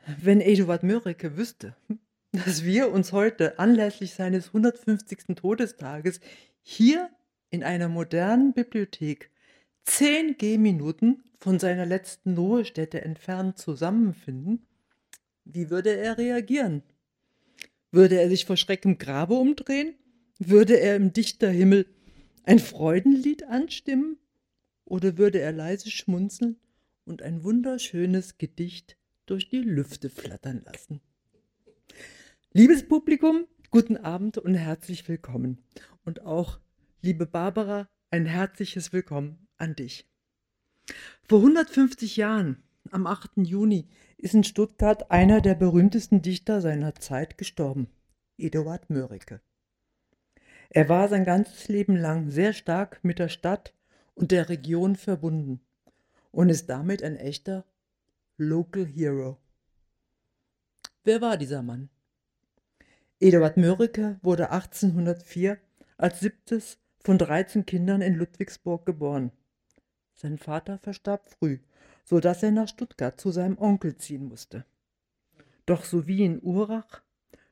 Wenn Eduard Mörike wüsste, dass wir uns heute anlässlich seines 150. Todestages hier in einer modernen Bibliothek 10 Gehminuten von seiner letzten Ruhestätte entfernt zusammenfinden, wie würde er reagieren? Würde er sich vor Schreck im Grabe umdrehen? Würde er im Dichterhimmel ein Freudenlied anstimmen? Oder würde er leise schmunzeln und ein wunderschönes Gedicht durch die Lüfte flattern lassen? Liebes Publikum, guten Abend und herzlich willkommen. Und auch, liebe Barbara, ein herzliches Willkommen an dich. Vor 150 Jahren, am 8. Juni, ist in Stuttgart einer der berühmtesten Dichter seiner Zeit gestorben, Eduard Mörike. Er war sein ganzes Leben lang sehr stark mit der Stadt und der Region verbunden und ist damit ein echter Local Hero. Wer war dieser Mann? Eduard Mörike wurde 1804 als 7. von 13 Kindern in Ludwigsburg geboren. Sein Vater verstarb früh, so dass er nach Stuttgart zu seinem Onkel ziehen musste. Dort sowie in Urach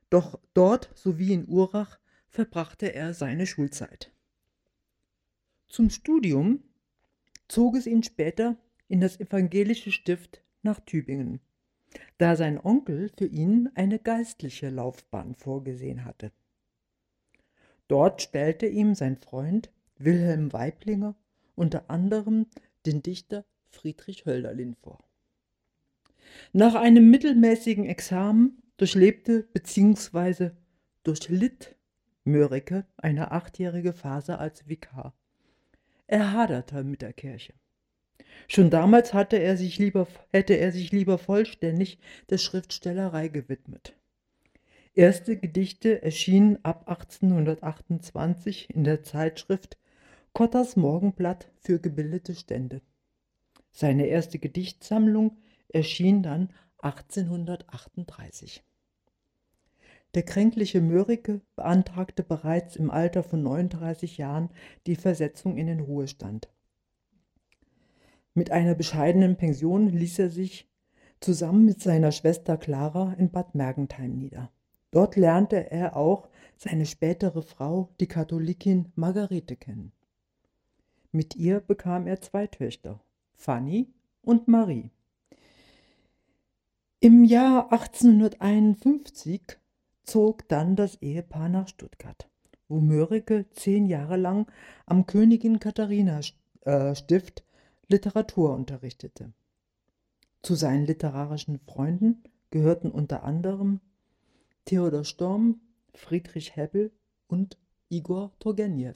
verbrachte er seine Schulzeit. Zum Studium zog es ihn später in das evangelische Stift nach Tübingen, da sein Onkel für ihn eine geistliche Laufbahn vorgesehen hatte. Dort stellte ihm sein Freund Wilhelm Waiblinger unter anderem den Dichter Friedrich Hölderlin vor. Nach einem mittelmäßigen Examen durchlitt Mörike eine 8-jährige Phase als Vikar. Er haderte mit der Kirche. Schon damals hätte er sich lieber vollständig der Schriftstellerei gewidmet. Erste Gedichte erschienen ab 1828 in der Zeitschrift Cotters Morgenblatt für gebildete Stände. Seine erste Gedichtsammlung erschien dann 1838. Der kränkliche Mörike beantragte bereits im Alter von 39 Jahren die Versetzung in den Ruhestand. Mit einer bescheidenen Pension ließ er sich zusammen mit seiner Schwester Clara in Bad Mergentheim nieder. Dort lernte er auch seine spätere Frau, die Katholikin Margarete, kennen. Mit ihr bekam er 2 Töchter, Fanny und Marie. Im Jahr 1851 zog dann das Ehepaar nach Stuttgart, wo Mörike 10 Jahre lang am Königin Katharina Stift Literatur unterrichtete. Zu seinen literarischen Freunden gehörten unter anderem Theodor Storm, Friedrich Hebbel und Igor Turgenew.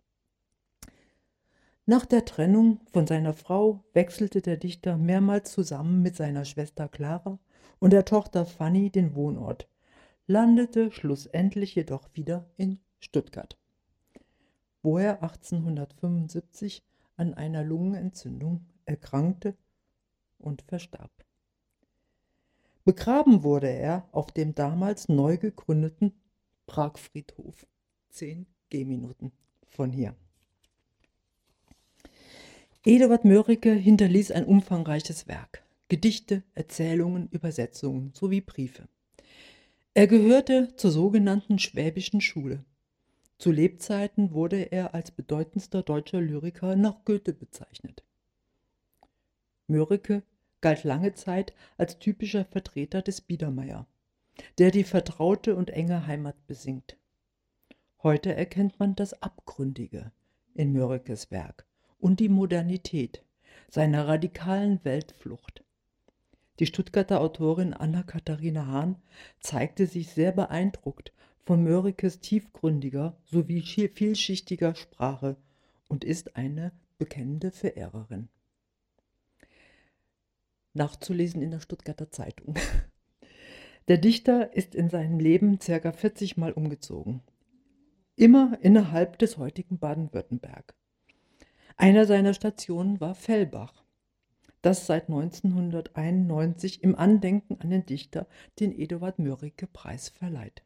Nach der Trennung von seiner Frau wechselte der Dichter mehrmals zusammen mit seiner Schwester Clara und der Tochter Fanny den Wohnort, landete schlussendlich jedoch wieder in Stuttgart, wo er 1875 an einer Lungenentzündung erkrankte und verstarb. Begraben wurde er auf dem damals neu gegründeten Pragfriedhof, 10 Gehminuten von hier. Eduard Mörike hinterließ ein umfangreiches Werk, Gedichte, Erzählungen, Übersetzungen sowie Briefe. Er gehörte zur sogenannten Schwäbischen Schule. Zu Lebzeiten wurde er als bedeutendster deutscher Lyriker nach Goethe bezeichnet. Mörike galt lange Zeit als typischer Vertreter des Biedermeier, der die vertraute und enge Heimat besingt. Heute erkennt man das Abgründige in Mörikes Werk und die Modernität seiner radikalen Weltflucht. Die Stuttgarter Autorin Anna-Katharina Hahn zeigte sich sehr beeindruckt von Mörikes tiefgründiger sowie vielschichtiger Sprache und ist eine bekennende Verehrerin. Nachzulesen in der Stuttgarter Zeitung. Der Dichter ist in seinem Leben ca. 40 Mal umgezogen. Immer innerhalb des heutigen Baden-Württemberg. Einer seiner Stationen war Fellbach, das seit 1991 im Andenken an den Dichter den Eduard-Mörike-Preis verleiht.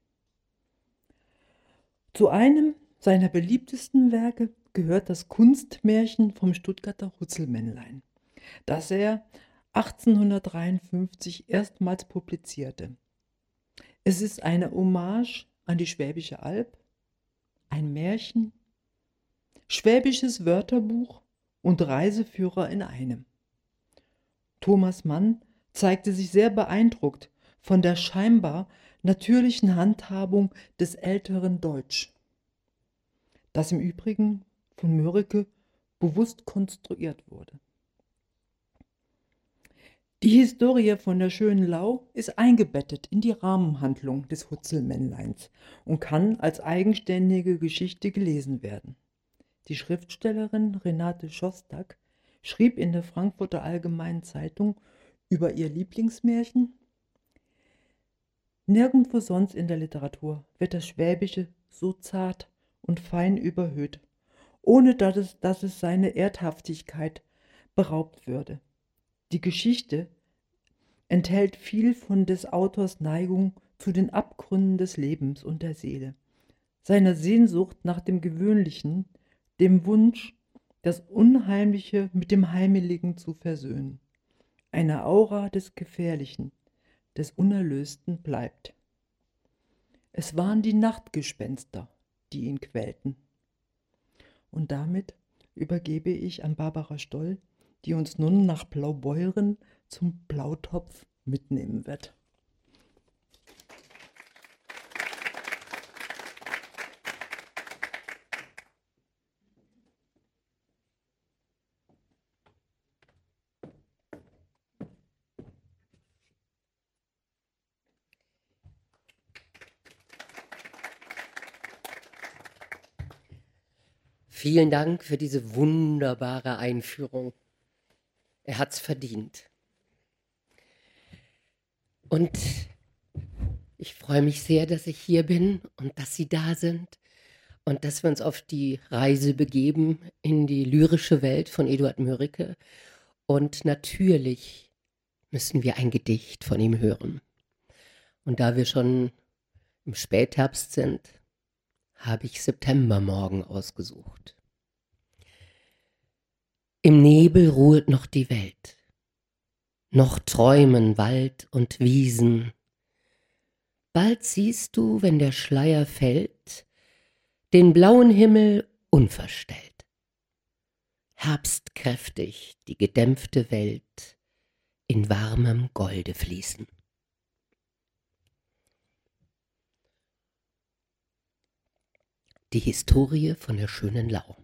Zu einem seiner beliebtesten Werke gehört das Kunstmärchen vom Stuttgarter Hutzelmännlein, das er 1853 erstmals publizierte. Es ist eine Hommage an die Schwäbische Alb, ein Märchen, schwäbisches Wörterbuch und Reiseführer in einem. Thomas Mann zeigte sich sehr beeindruckt von der scheinbar natürlichen Handhabung des älteren Deutsch, das im Übrigen von Mörike bewusst konstruiert wurde. Die Historie von der schönen Lau ist eingebettet in die Rahmenhandlung des Hutzelmännleins und kann als eigenständige Geschichte gelesen werden. Die Schriftstellerin Renate Schostak schrieb in der Frankfurter Allgemeinen Zeitung über ihr Lieblingsmärchen: Nirgendwo sonst in der Literatur wird das Schwäbische so zart und fein überhöht, ohne dass es seine Erdhaftigkeit beraubt würde. Die Geschichte enthält viel von des Autors Neigung zu den Abgründen des Lebens und der Seele, seiner Sehnsucht nach dem Gewöhnlichen, dem Wunsch, das Unheimliche mit dem Heimeligen zu versöhnen. Eine Aura des Gefährlichen, des Unerlösten bleibt. Es waren die Nachtgespenster, die ihn quälten. Und damit übergebe ich an Barbara Stoll, die uns nun nach Blaubeuren zum Blautopf mitnehmen wird. Vielen Dank für diese wunderbare Einführung. Er hat's verdient. Und ich freue mich sehr, dass ich hier bin und dass Sie da sind und dass wir uns auf die Reise begeben in die lyrische Welt von Eduard Mörike. Und natürlich müssen wir ein Gedicht von ihm hören. Und da wir schon im Spätherbst sind, habe ich Septembermorgen ausgesucht. Im Nebel ruhet noch die Welt, noch träumen Wald und Wiesen. Bald siehst du, wenn der Schleier fällt, den blauen Himmel unverstellt. Herbstkräftig die gedämpfte Welt in warmem Golde fließen. Die Historie von der schönen Lau.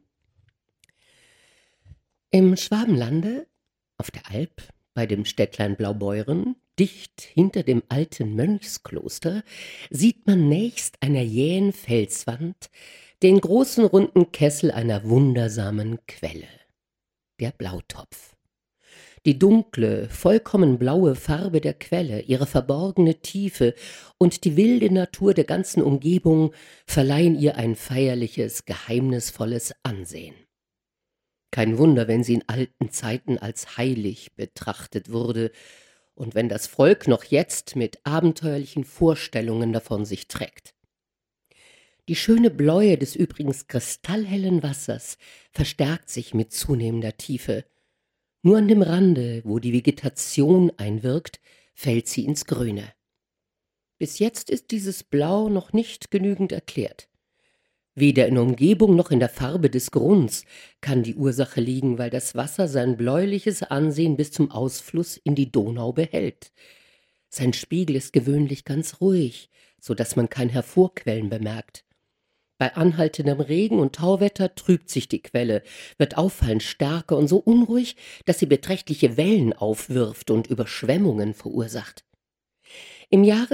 Im Schwabenlande, auf der Alp, bei dem Städtlein Blaubeuren, dicht hinter dem alten Mönchskloster, sieht man nächst einer jähen Felswand den großen runden Kessel einer wundersamen Quelle, der Blautopf. Die dunkle, vollkommen blaue Farbe der Quelle, ihre verborgene Tiefe und die wilde Natur der ganzen Umgebung verleihen ihr ein feierliches, geheimnisvolles Ansehen. Kein Wunder, wenn sie in alten Zeiten als heilig betrachtet wurde und wenn das Volk noch jetzt mit abenteuerlichen Vorstellungen davon sich trägt. Die schöne Bläue des übrigens kristallhellen Wassers verstärkt sich mit zunehmender Tiefe. Nur an dem Rande, wo die Vegetation einwirkt, fällt sie ins Grüne. Bis jetzt ist dieses Blau noch nicht genügend erklärt. Weder in Umgebung noch in der Farbe des Grunds kann die Ursache liegen, weil das Wasser sein bläuliches Ansehen bis zum Ausfluss in die Donau behält. Sein Spiegel ist gewöhnlich ganz ruhig, so dass man kein Hervorquellen bemerkt. Bei anhaltendem Regen und Tauwetter trübt sich die Quelle, wird auffallend stärker und so unruhig, dass sie beträchtliche Wellen aufwirft und Überschwemmungen verursacht. Im Jahre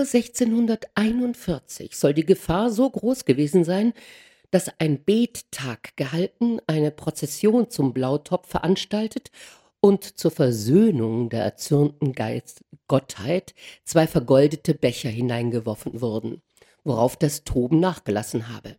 1641 soll die Gefahr so groß gewesen sein, dass ein Bettag gehalten, eine Prozession zum Blautopf veranstaltet und zur Versöhnung der erzürnten Gottheit 2 vergoldete Becher hineingeworfen wurden, worauf das Toben nachgelassen habe.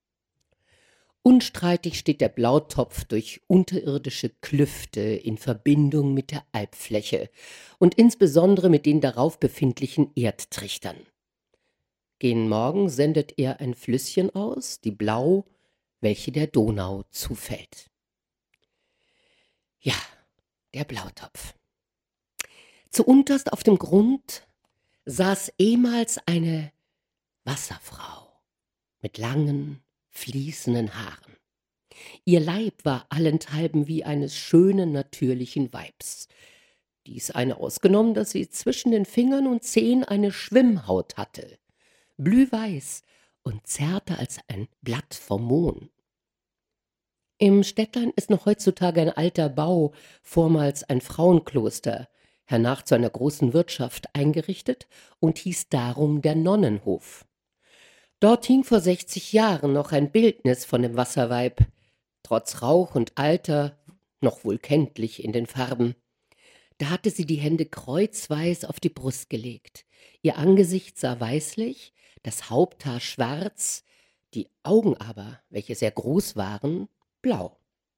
Unstreitig steht der Blautopf durch unterirdische Klüfte in Verbindung mit der Alpfläche und insbesondere mit den darauf befindlichen Erdtrichtern. Gen Morgen sendet er ein Flüsschen aus, die Blau, welche der Donau zufällt. Ja, der Blautopf. Zuunterst auf dem Grund saß ehemals eine Wasserfrau mit langen, fließenden Haaren. Ihr Leib war allenthalben wie eines schönen, natürlichen Weibs. Dies eine ausgenommen, dass sie zwischen den Fingern und Zehen eine Schwimmhaut hatte, blühweiß und zärter als ein Blatt vom Mohn. Im Städtlein ist noch heutzutage ein alter Bau, vormals ein Frauenkloster, hernach zu einer großen Wirtschaft eingerichtet und hieß darum der Nonnenhof. Dort hing vor 60 Jahren noch ein Bildnis von dem Wasserweib, trotz Rauch und Alter noch wohl kenntlich in den Farben. Da hatte sie die Hände kreuzweis auf die Brust gelegt. Ihr Angesicht sah weißlich, das Haupthaar schwarz, die Augen aber, welche sehr groß waren, blau.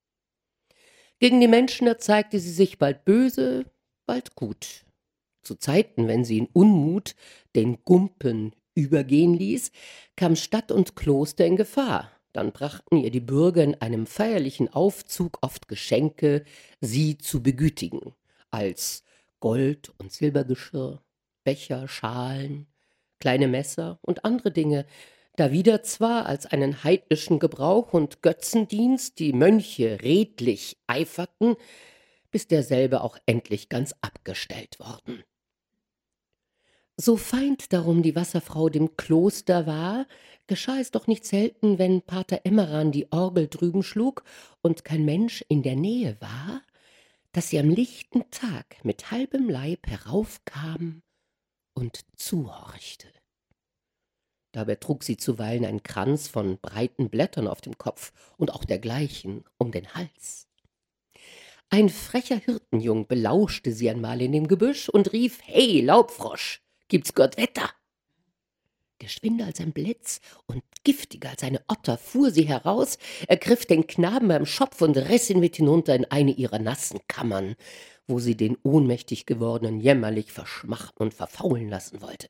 Gegen die Menschen erzeigte sie sich bald böse, bald gut. Zu Zeiten, wenn sie in Unmut den Gumpen übergehen ließ, kam Stadt und Kloster in Gefahr. Dann brachten ihr die Bürger in einem feierlichen Aufzug oft Geschenke, sie zu begütigen, als Gold- und Silbergeschirr, Becher, Schalen, kleine Messer und andere Dinge, dawider zwar als einen heidnischen Gebrauch und Götzendienst die Mönche redlich eiferten, bis derselbe auch endlich ganz abgestellt worden. So feind darum die Wasserfrau dem Kloster war, geschah es doch nicht selten, wenn Pater Emmeran die Orgel drüben schlug und kein Mensch in der Nähe war, dass sie am lichten Tag mit halbem Leib heraufkam und zuhorchte. Dabei trug sie zuweilen einen Kranz von breiten Blättern auf dem Kopf und auch dergleichen um den Hals. Ein frecher Hirtenjung belauschte sie einmal in dem Gebüsch und rief: »Hey, Laubfrosch, gibt's Gott Wetter?« Geschwinder als ein Blitz und giftiger als eine Otter fuhr sie heraus, ergriff den Knaben beim Schopf und riß ihn mit hinunter in eine ihrer nassen Kammern, wo sie den ohnmächtig gewordenen jämmerlich verschmachten und verfaulen lassen wollte.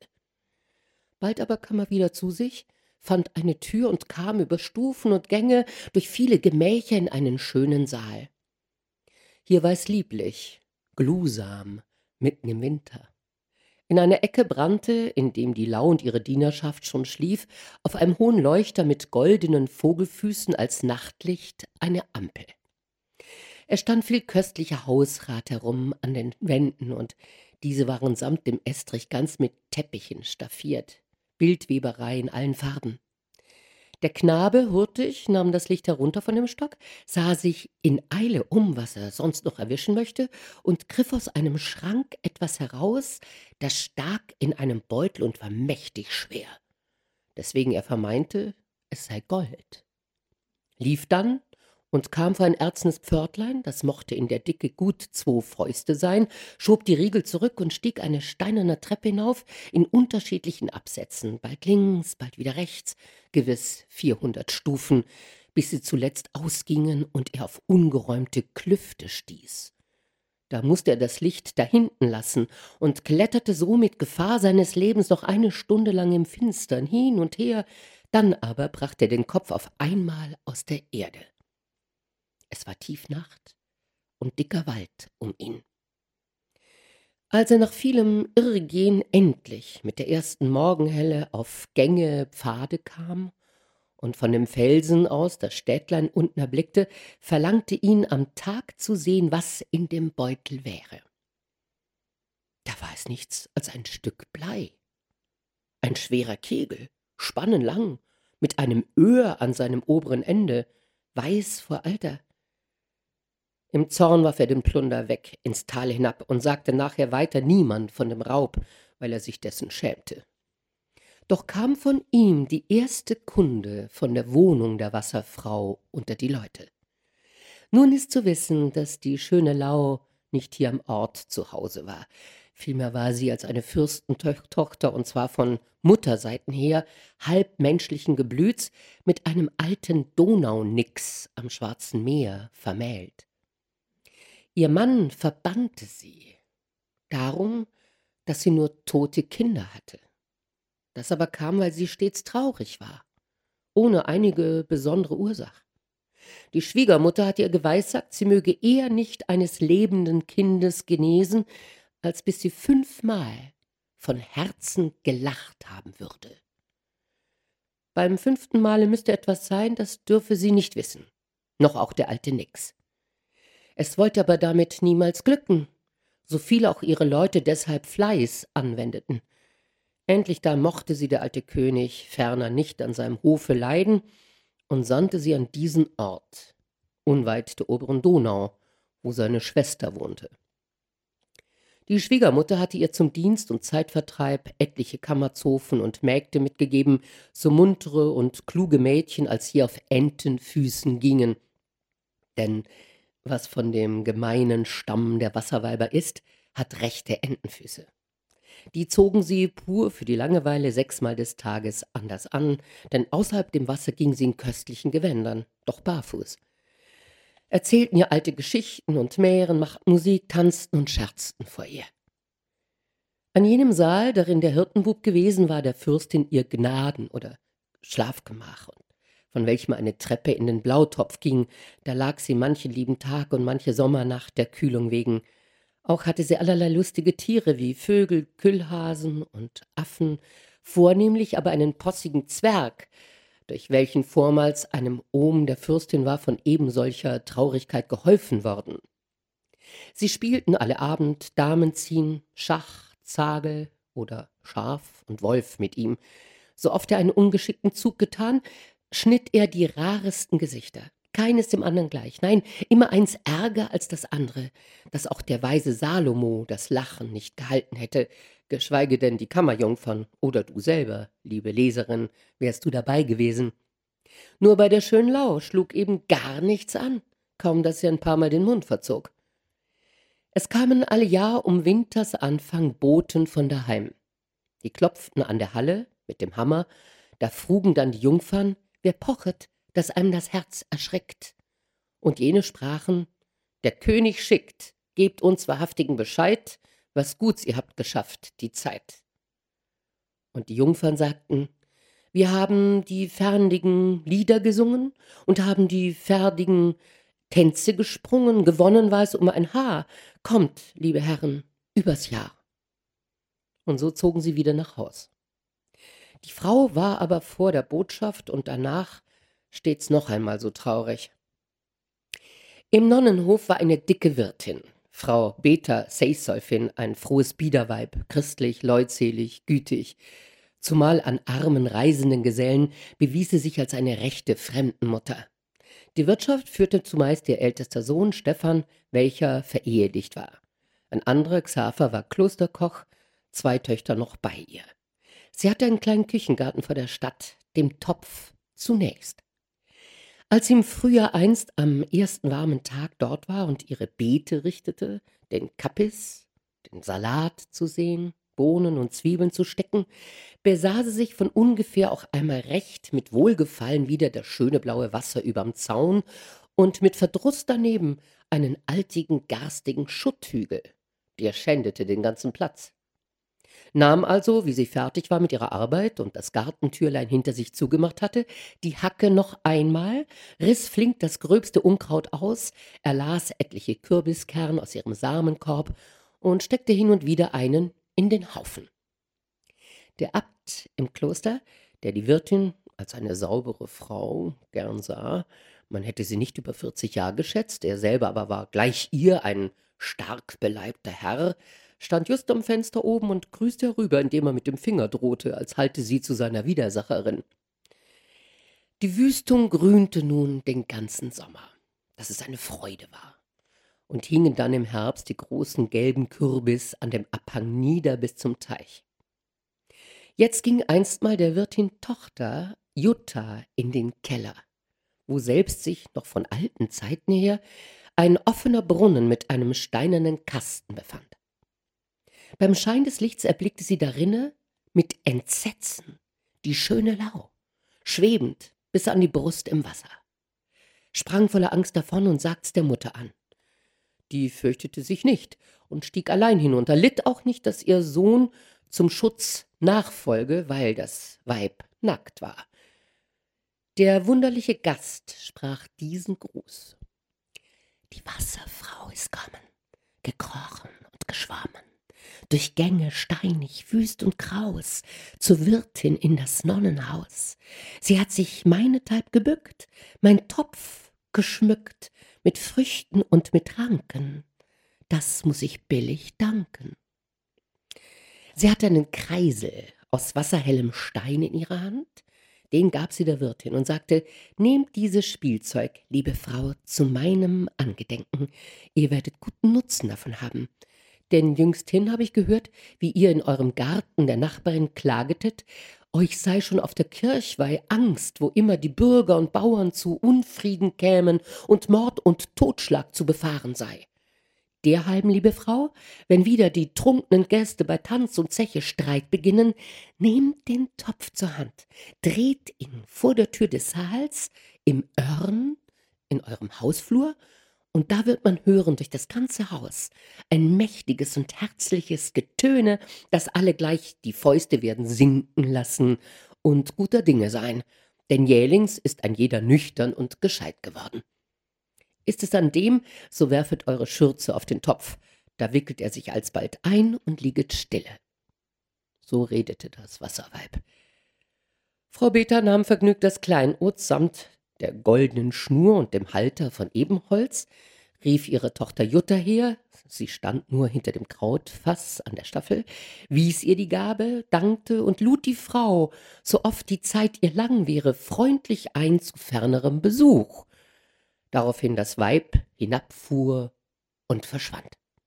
Bald aber kam er wieder zu sich, fand eine Tür und kam über Stufen und Gänge durch viele Gemächer in einen schönen Saal. Hier war es lieblich, glusam, mitten im Winter. In einer Ecke brannte, in dem die Lau und ihre Dienerschaft schon schlief, auf einem hohen Leuchter mit goldenen Vogelfüßen als Nachtlicht eine Ampel. Es stand viel köstlicher Hausrat herum an den Wänden, und diese waren samt dem Estrich ganz mit Teppichen staffiert, Bildweberei in allen Farben. Der Knabe, hurtig, nahm das Licht herunter von dem Stock, sah sich in Eile um, was er sonst noch erwischen möchte, und griff aus einem Schrank etwas heraus, das stak in einem Beutel und war mächtig schwer, deswegen er vermeinte, es sei Gold. Lief dann und kam vor ein erznes Pförtlein, das mochte in der Dicke gut 2 Fäuste sein, schob die Riegel zurück und stieg eine steinerne Treppe hinauf in unterschiedlichen Absätzen, bald links, bald wieder rechts, gewiss 400 Stufen, bis sie zuletzt ausgingen und er auf ungeräumte Klüfte stieß. Da mußte er das Licht dahinten lassen und kletterte so mit Gefahr seines Lebens noch eine Stunde lang im Finstern hin und her, dann aber brachte er den Kopf auf einmal aus der Erde. Es war Tiefnacht und dicker Wald um ihn. Als er nach vielem Irrgehen endlich mit der ersten Morgenhelle auf Gänge, Pfade kam und von dem Felsen aus das Städtlein unten erblickte, verlangte ihn am Tag zu sehen, was in dem Beutel wäre. Da war es nichts als ein Stück Blei, ein schwerer Kegel, spannenlang, mit einem Öhr an seinem oberen Ende, weiß vor Alter. Im Zorn warf er den Plunder weg ins Tal hinab und sagte nachher weiter niemand von dem Raub, weil er sich dessen schämte. Doch kam von ihm die erste Kunde von der Wohnung der Wasserfrau unter die Leute. Nun ist zu wissen, dass die schöne Lau nicht hier am Ort zu Hause war. Vielmehr war sie als eine Fürstentochter, und zwar von Mutterseiten her, halb menschlichen Geblüts, mit einem alten Donaunix am Schwarzen Meer vermählt. Ihr Mann verbannte sie, darum, dass sie nur tote Kinder hatte. Das aber kam, weil sie stets traurig war, ohne einige besondere Ursache. Die Schwiegermutter hatte ihr geweissagt, sie möge eher nicht eines lebenden Kindes genesen, als bis sie 5-mal von Herzen gelacht haben würde. Beim 5. Male müsste etwas sein, das dürfe sie nicht wissen, noch auch der alte Nix. Es wollte aber damit niemals glücken, so viel auch ihre Leute deshalb Fleiß anwendeten. Endlich da mochte sie der alte König ferner nicht an seinem Hofe leiden und sandte sie an diesen Ort, unweit der oberen Donau, wo seine Schwester wohnte. Die Schwiegermutter hatte ihr zum Dienst und Zeitvertreib etliche Kammerzofen und Mägde mitgegeben, so muntere und kluge Mädchen, als sie auf Entenfüßen gingen. Denn was von dem gemeinen Stamm der Wasserweiber ist, hat rechte Entenfüße. Die zogen sie pur für die Langeweile 6-mal des Tages anders an, denn außerhalb dem Wasser gingen sie in köstlichen Gewändern, doch barfuß. Erzählten ihr alte Geschichten und Mären, machten Musik, tanzten und scherzten vor ihr. An jenem Saal, darin der Hirtenbub gewesen war, der Fürstin ihr Gnaden- oder Schlafgemach, und von welchem eine Treppe in den Blautopf ging, da lag sie manchen lieben Tag und manche Sommernacht der Kühlung wegen. Auch hatte sie allerlei lustige Tiere wie Vögel, Küllhasen und Affen, vornehmlich aber einen possigen Zwerg, durch welchen vormals einem Ohm der Fürstin war von ebensolcher Traurigkeit geholfen worden. Sie spielten alle Abend Damenziehen, Schach, Zagel oder Schaf und Wolf mit ihm. So oft er einen ungeschickten Zug getan, schnitt er die raresten Gesichter, keines dem anderen gleich, nein, immer eins ärger als das andere, dass auch der weise Salomo das Lachen nicht gehalten hätte, geschweige denn die Kammerjungfern oder du selber, liebe Leserin, wärst du dabei gewesen. Nur bei der schönen Lau schlug eben gar nichts an, kaum dass sie ein paar Mal den Mund verzog. Es kamen alljahr um Wintersanfang Boten von daheim. Die klopften an der Halle mit dem Hammer, da frugen dann die Jungfern, wer pochet, dass einem das Herz erschreckt. Und jene sprachen, der König schickt, gebt uns wahrhaftigen Bescheid, was Guts ihr habt geschafft, die Zeit. Und die Jungfern sagten, wir haben die fernigen Lieder gesungen und haben die fertigen Tänze gesprungen, gewonnen war es um ein Haar. Kommt, liebe Herren, übers Jahr. Und so zogen sie wieder nach Haus. Die Frau war aber vor der Botschaft und danach stets noch einmal so traurig. Im Nonnenhof war eine dicke Wirtin, Frau Beta Seysolfin, ein frohes Biederweib, christlich, leutselig, gütig. Zumal an armen, reisenden Gesellen bewies sie sich als eine rechte Fremdenmutter. Die Wirtschaft führte zumeist ihr ältester Sohn Stephan, welcher verehelicht war. Ein anderer, Xaver, war Klosterkoch, 2 Töchter noch bei ihr. Sie hatte einen kleinen Küchengarten vor der Stadt, dem Topf zunächst. Als sie im Frühjahr einst am ersten warmen Tag dort war und ihre Beete richtete, den Kappis, den Salat zu sehen, Bohnen und Zwiebeln zu stecken, besah sie sich von ungefähr auch einmal recht mit Wohlgefallen wieder das schöne blaue Wasser überm Zaun und mit Verdruss daneben einen altigen, garstigen Schutthügel, der schändete den ganzen Platz. Nahm also, wie sie fertig war mit ihrer Arbeit und das Gartentürlein hinter sich zugemacht hatte, die Hacke noch einmal, riss flink das gröbste Unkraut aus, erlas etliche Kürbiskern aus ihrem Samenkorb und steckte hin und wieder einen in den Haufen. Der Abt im Kloster, der die Wirtin als eine saubere Frau gern sah, man hätte sie nicht über 40 Jahre geschätzt, er selber aber war gleich ihr ein stark beleibter Herr, stand just am Fenster oben und grüßte herüber, indem er mit dem Finger drohte, als halte sie zu seiner Widersacherin. Die Wüstung grünte nun den ganzen Sommer, dass es eine Freude war, und hingen dann im Herbst die großen gelben Kürbis an dem Abhang nieder bis zum Teich. Jetzt ging einstmal der Wirtin Tochter Jutta in den Keller, wo selbst sich noch von alten Zeiten her ein offener Brunnen mit einem steinernen Kasten befand. Beim Schein des Lichts erblickte sie darinne mit Entsetzen die schöne Lau, schwebend bis an die Brust im Wasser, sprang voller Angst davon und sagt's der Mutter an. Die fürchtete sich nicht und stieg allein hinunter, litt auch nicht, dass ihr Sohn zum Schutz nachfolge, weil das Weib nackt war. Der wunderliche Gast sprach diesen Gruß. Die Wasserfrau ist kommen, gekrochen und geschwommen, durch Gänge steinig, wüst und kraus, zur Wirtin in das Nonnenhaus. Sie hat sich meinethalb gebückt, mein Topf geschmückt, mit Früchten und mit Ranken. Das muß ich billig danken. Sie hatte einen Kreisel aus wasserhellem Stein in ihrer Hand, den gab sie der Wirtin und sagte, nehmt dieses Spielzeug, liebe Frau, zu meinem Angedenken, ihr werdet guten Nutzen davon haben. Denn jüngsthin habe ich gehört, wie ihr in eurem Garten der Nachbarin klagetet, euch sei schon auf der Kirchweih Angst, wo immer die Bürger und Bauern zu Unfrieden kämen und Mord und Totschlag zu befahren sei. Derhalben, liebe Frau, wenn wieder die trunkenen Gäste bei Tanz und Zeche Streit beginnen, nehmt den Topf zur Hand, dreht ihn vor der Tür des Saals, im Örn, in eurem Hausflur, und da wird man hören durch das ganze Haus ein mächtiges und herzliches Getöne, das alle gleich die Fäuste werden sinken lassen und guter Dinge sein, denn jählings ist ein jeder nüchtern und gescheit geworden. Ist es an dem, so werfet eure Schürze auf den Topf, da wickelt er sich alsbald ein und lieget stille. So redete das Wasserweib. Frau Beta nahm vergnügt das Kleinod samt der goldenen Schnur und dem Halter von Ebenholz, rief ihre Tochter Jutta her, sie stand nur hinter dem Krautfass an der Staffel, wies ihr die Gabe, dankte und lud die Frau, so oft die Zeit ihr lang wäre, freundlich ein zu fernerem Besuch. Daraufhin das Weib hinabfuhr und verschwand.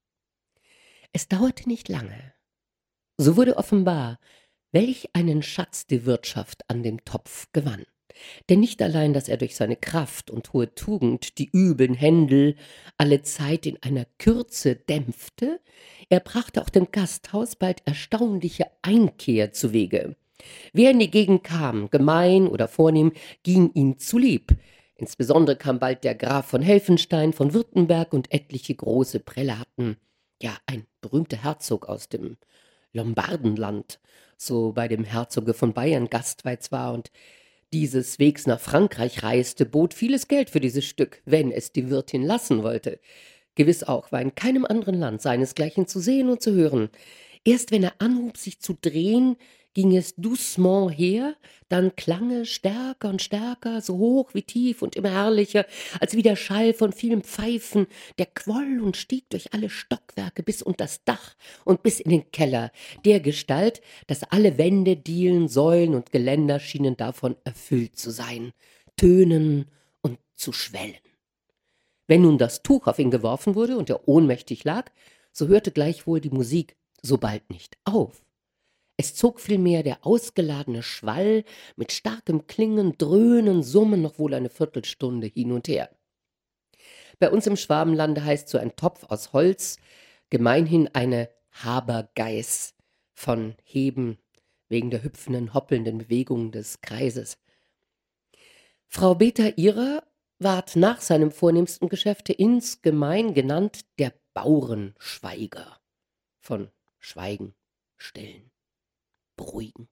Es dauerte nicht lange. So wurde offenbar, welch einen Schatz die Wirtschaft an dem Topf gewann. Denn nicht allein, dass er durch seine Kraft und hohe Tugend die übeln Händel alle Zeit in einer Kürze dämpfte, er brachte auch dem Gasthaus bald erstaunliche Einkehr zuwege. Wer in die Gegend kam, gemein oder vornehm, ging ihm zu lieb. Insbesondere kam bald der Graf von Helfenstein, von Württemberg und etliche große Prälaten, ja, ein berühmter Herzog aus dem Lombardenland, so bei dem Herzoge von Bayern gastweiz war und dieses Wegs nach Frankreich reiste, bot vieles Geld für dieses Stück, wenn es die Wirtin lassen wollte. Gewiss auch war in keinem anderen Land seinesgleichen zu sehen und zu hören. Erst wenn er anhub, sich zu drehen, ging es doucement her, dann klang es stärker und stärker, so hoch wie tief und immer herrlicher, als wie der Schall von vielen Pfeifen, der quoll und stieg durch alle Stockwerke bis unters Dach und bis in den Keller, dergestalt, dass alle Wände, Dielen, Säulen und Geländer schienen davon erfüllt zu sein, tönen und zu schwellen. Wenn nun das Tuch auf ihn geworfen wurde und er ohnmächtig lag, so hörte gleichwohl die Musik so bald nicht auf. Es zog vielmehr der ausgeladene Schwall mit starkem Klingen, Dröhnen, Summen noch wohl eine Viertelstunde hin und her. Bei uns im Schwabenlande heißt so ein Topf aus Holz gemeinhin eine Habergeiß, von Heben, wegen der hüpfenden, hoppelnden Bewegung des Kreises. Frau Beta ihrer ward nach seinem vornehmsten Geschäfte insgemein genannt der Baurenschweiger, von Schweigen, Stillen, Beruhigen.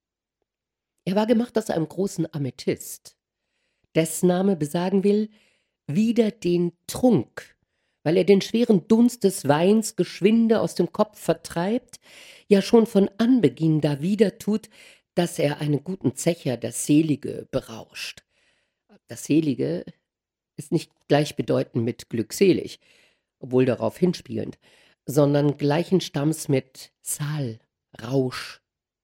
Er war gemacht aus einem großen Amethyst, dessen Name besagen will, wider den Trunk, weil er den schweren Dunst des Weins geschwinde aus dem Kopf vertreibt, ja schon von Anbeginn dawider tut, dass er einen guten Zecher, das Selige, berauscht. Das Selige ist nicht gleichbedeutend mit glückselig, obwohl darauf hinspielend, sondern gleichen Stamms mit Sal, Rausch,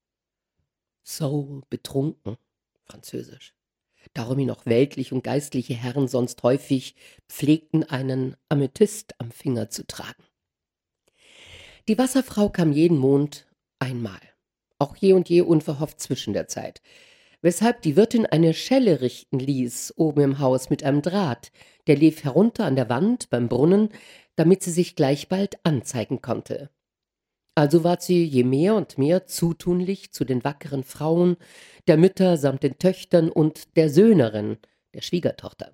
Soul, betrunken, französisch. Darum ihn auch weltliche und geistliche Herren sonst häufig pflegten, einen Amethyst am Finger zu tragen. Die Wasserfrau kam jeden Mond einmal, auch je und je unverhofft zwischen der Zeit, weshalb die Wirtin eine Schelle richten ließ, oben im Haus mit einem Draht, der lief herunter an der Wand beim Brunnen, damit sie sich gleich bald anzeigen konnte. Also ward sie je mehr und mehr zutunlich zu den wackeren Frauen, der Mütter samt den Töchtern und der Söhnerin, der Schwiegertochter.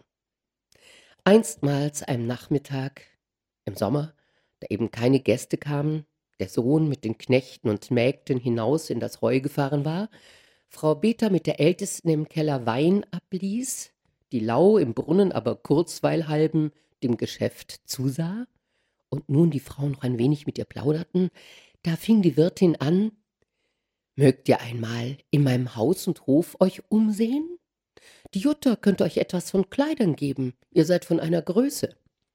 Einstmals einem Nachmittag im Sommer, da eben keine Gäste kamen, der Sohn mit den Knechten und Mägden hinaus in das Heu gefahren war, Frau Beta mit der Ältesten im Keller Wein abließ, die Lau im Brunnen aber kurzweilhalben dem Geschäft zusah und nun die Frauen noch ein wenig mit ihr plauderten, Da fing die Wirtin an: »Mögt ihr einmal in meinem Haus und Hof euch umsehen? Die Jutta könnte euch etwas von Kleidern geben, ihr seid von einer Größe.«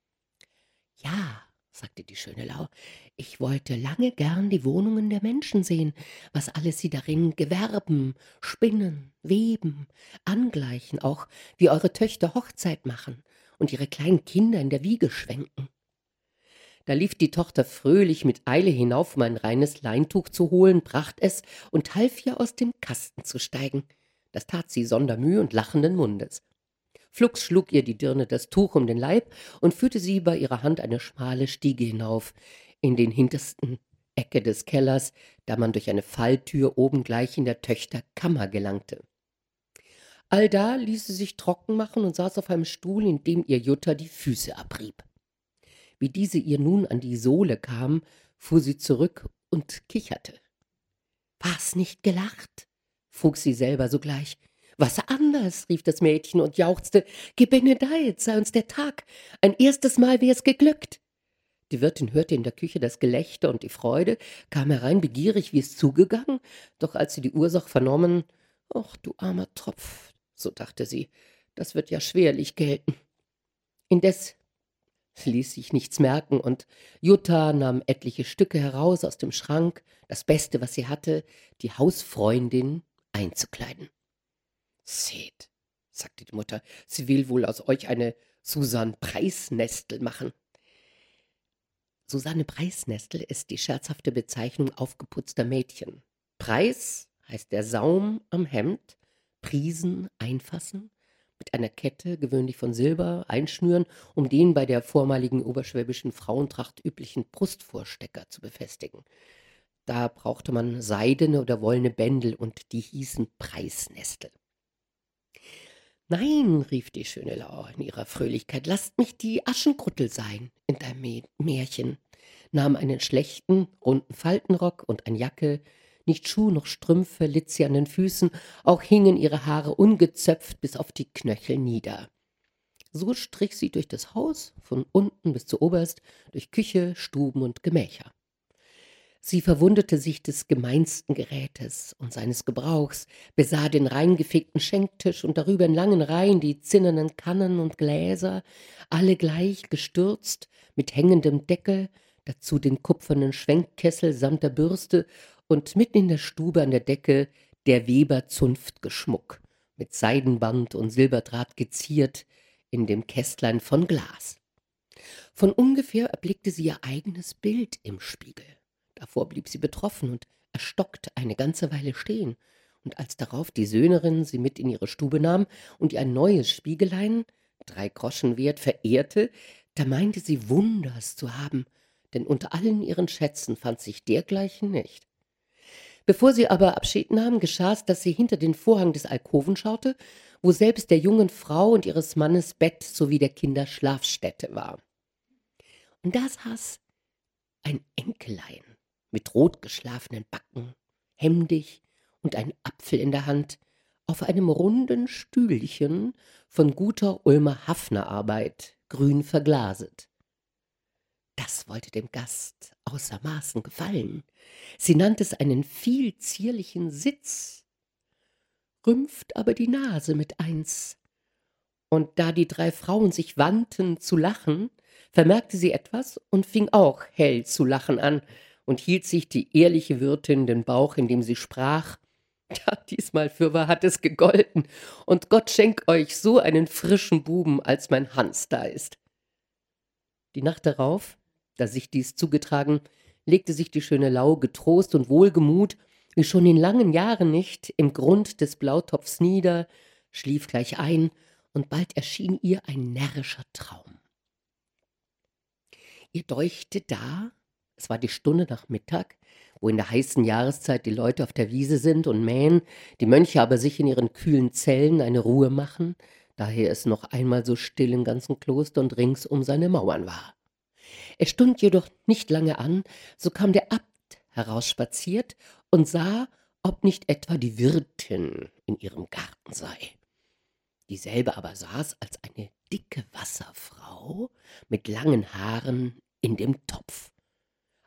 »Ja«, sagte die schöne Lau, »ich wollte lange gern die Wohnungen der Menschen sehen, was alles sie darin gewerben, spinnen, weben, angleichen, auch wie eure Töchter Hochzeit machen und ihre kleinen Kinder in der Wiege schwenken.« Da lief die Tochter fröhlich mit Eile hinauf, um ein reines Leintuch zu holen, bracht es und half ihr, aus dem Kasten zu steigen. Das tat sie sonder Mühe und lachenden Mundes. Flugs schlug ihr die Dirne das Tuch um den Leib und führte sie bei ihrer Hand eine schmale Stiege hinauf, in den hintersten Ecke des Kellers, da man durch eine Falltür oben gleich in der Töchter Kammer gelangte. Allda ließ sie sich trocken machen und saß auf einem Stuhl, in dem ihr Jutta die Füße abrieb. Wie diese ihr nun an die Sohle kam, fuhr sie zurück und kicherte. »War's nicht gelacht?« frug sie selber sogleich. »Was anders«, rief das Mädchen und jauchzte, »gebenedeit sei uns der Tag, ein erstes Mal wär's geglückt.« Die Wirtin hörte in der Küche das Gelächter und die Freude, kam herein begierig, wie es zugegangen, doch als sie die Ursach vernommen, »ach, du armer Tropf«, so dachte sie, »das wird ja schwerlich gelten.« Indes ließ sich nichts merken, und Jutta nahm etliche Stücke heraus aus dem Schrank, das Beste, was sie hatte, die Hausfreundin einzukleiden. »Seht«, sagte die Mutter, »sie will wohl aus euch eine Susan Preisnestel machen.« Susanne Preisnestel ist die scherzhafte Bezeichnung aufgeputzter Mädchen. Preis heißt der Saum am Hemd, Priesen einfassen, mit einer Kette, gewöhnlich von Silber, einschnüren, um den bei der vormaligen oberschwäbischen Frauentracht üblichen Brustvorstecker zu befestigen. Da brauchte man seidene oder wollene Bändel, und die hießen Preisnestel. »Nein«, rief die schöne Lau in ihrer Fröhlichkeit, »lasst mich die Aschenkruttel sein in deinem Märchen«, nahm einen schlechten, runden Faltenrock und eine Jacke, nicht Schuh noch Strümpfe, litt sie an den Füßen, auch hingen ihre Haare ungezöpft bis auf die Knöchel nieder. So strich sie durch das Haus, von unten bis zu oberst, durch Küche, Stuben und Gemächer. Sie verwundete sich des gemeinsten Gerätes und seines Gebrauchs, besah den reingefegten Schenktisch und darüber in langen Reihen die zinnernen Kannen und Gläser, alle gleich gestürzt, mit hängendem Deckel, dazu den kupfernen Schwenkkessel samt der Bürste und mitten in der Stube an der Decke der Weber-Zunftgeschmuck, mit Seidenband und Silberdraht geziert, in dem Kästlein von Glas. Von ungefähr erblickte sie ihr eigenes Bild im Spiegel. Davor blieb sie betroffen und erstockt eine ganze Weile stehen, und als darauf die Söhnerin sie mit in ihre Stube nahm und ihr ein neues Spiegelein, 3 Groschen wert, verehrte, da meinte sie Wunders zu haben, denn unter allen ihren Schätzen fand sich dergleichen nicht. Bevor sie aber Abschied nahm, geschah's, dass sie hinter den Vorhang des Alkoven schaute, wo selbst der jungen Frau und ihres Mannes Bett sowie der Kinder Schlafstätte war. Und da saß ein Enkelein mit rotgeschlafenen Backen, hemdig und ein Apfel in der Hand, auf einem runden Stühlchen von guter Ulmer Hafnerarbeit, grün verglaset. Das wollte dem Gast außer Maßen gefallen. Sie nannte es einen viel zierlichen Sitz, rümpft aber die Nase mit eins. Und da die 3 Frauen sich wandten zu lachen, vermerkte sie etwas und fing auch hell zu lachen an und hielt sich die ehrliche Wirtin den Bauch, indem sie sprach: »Ja, diesmal fürwahr hat es gegolten, und Gott schenk euch so einen frischen Buben, als mein Hans da ist.« Die Nacht darauf, da sich dies zugetragen, legte sich die schöne Lau getrost und wohlgemut, wie schon in langen Jahren nicht, im Grund des Blautopfs nieder, schlief gleich ein, und bald erschien ihr ein närrischer Traum. Ihr däuchte da, es war die Stunde nach Mittag, wo in der heißen Jahreszeit die Leute auf der Wiese sind und mähen, die Mönche aber sich in ihren kühlen Zellen eine Ruhe machen, daher es noch einmal so still im ganzen Kloster und rings um seine Mauern war. Es stund jedoch nicht lange an, so kam der Abt herausspaziert und sah, ob nicht etwa die Wirtin in ihrem Garten sei. Dieselbe aber saß als eine dicke Wasserfrau mit langen Haaren in dem Topf.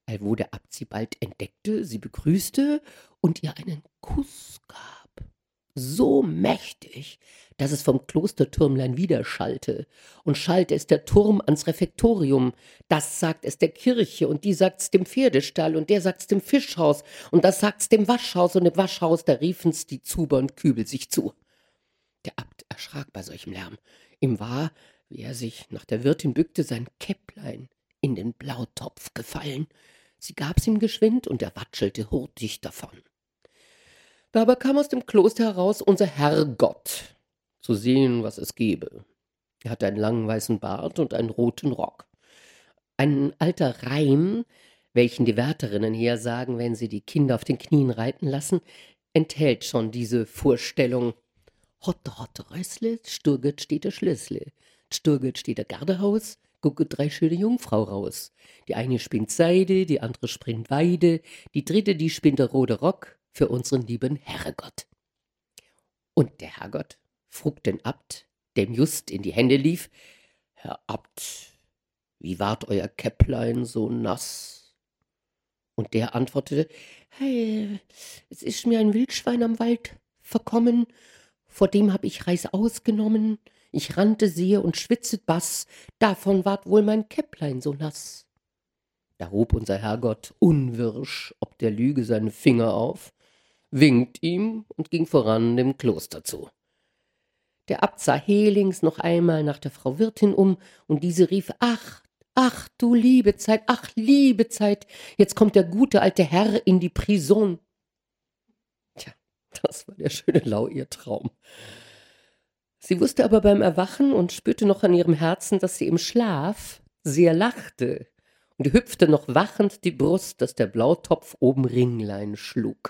allwo der Abt sie bald entdeckte, sie begrüßte und ihr einen Kuss gab. So mächtig, dass es vom Klostertürmlein widerschallte. Und schallte es der Turm ans Refektorium, das sagt es der Kirche, und die sagt's dem Pferdestall, und der sagt's dem Fischhaus, und das sagt's dem Waschhaus, und im Waschhaus, da riefen's die Zuber und Kübel sich zu. Der Abt erschrak bei solchem Lärm. Ihm war, wie er sich nach der Wirtin bückte, sein Käpplein in den Blautopf gefallen. Sie gab's ihm geschwind, und er watschelte hurtig davon. Da aber kam aus dem Kloster heraus unser Herrgott, zu sehen, was es gebe. Er hatte einen langen weißen Bart und einen roten Rock. Ein alter Reim, welchen die Wärterinnen hersagen, wenn sie die Kinder auf den Knien reiten lassen, enthält schon diese Vorstellung. Hotte, hotte, Rössle, Sturget steht der Schlüssle. Sturget steht der Gardehaus, gucke 3 schöne Jungfrau raus. Die eine spinnt Seide, die andere spinnt Weide, die dritte, die spinnt der rote Rock für unseren lieben Herrgott. Und der Herrgott frug den Abt, dem just in die Hände lief: Herr Abt, wie ward euer Käpplein so nass? Und der antwortete: Hey, es ist mir ein Wildschwein am Wald verkommen, vor dem hab ich Reißaus genommen, ich rannte sehr und schwitzet bass, davon ward wohl mein Käpplein so nass. Da hob unser Herrgott unwirsch ob der Lüge seine Finger auf, winkt ihm und ging voran dem Kloster zu. Der Abt sah helings noch einmal nach der Frau Wirtin um, und diese rief: Ach, ach, du liebe Zeit, ach, liebe Zeit, jetzt kommt der gute alte Herr in die Prison. Tja, das war der schöne Lau, ihr Traum. Sie wusste aber beim Erwachen und spürte noch an ihrem Herzen, dass sie im Schlaf sehr lachte, und hüpfte noch wachend die Brust, dass der Blautopf oben Ringlein schlug.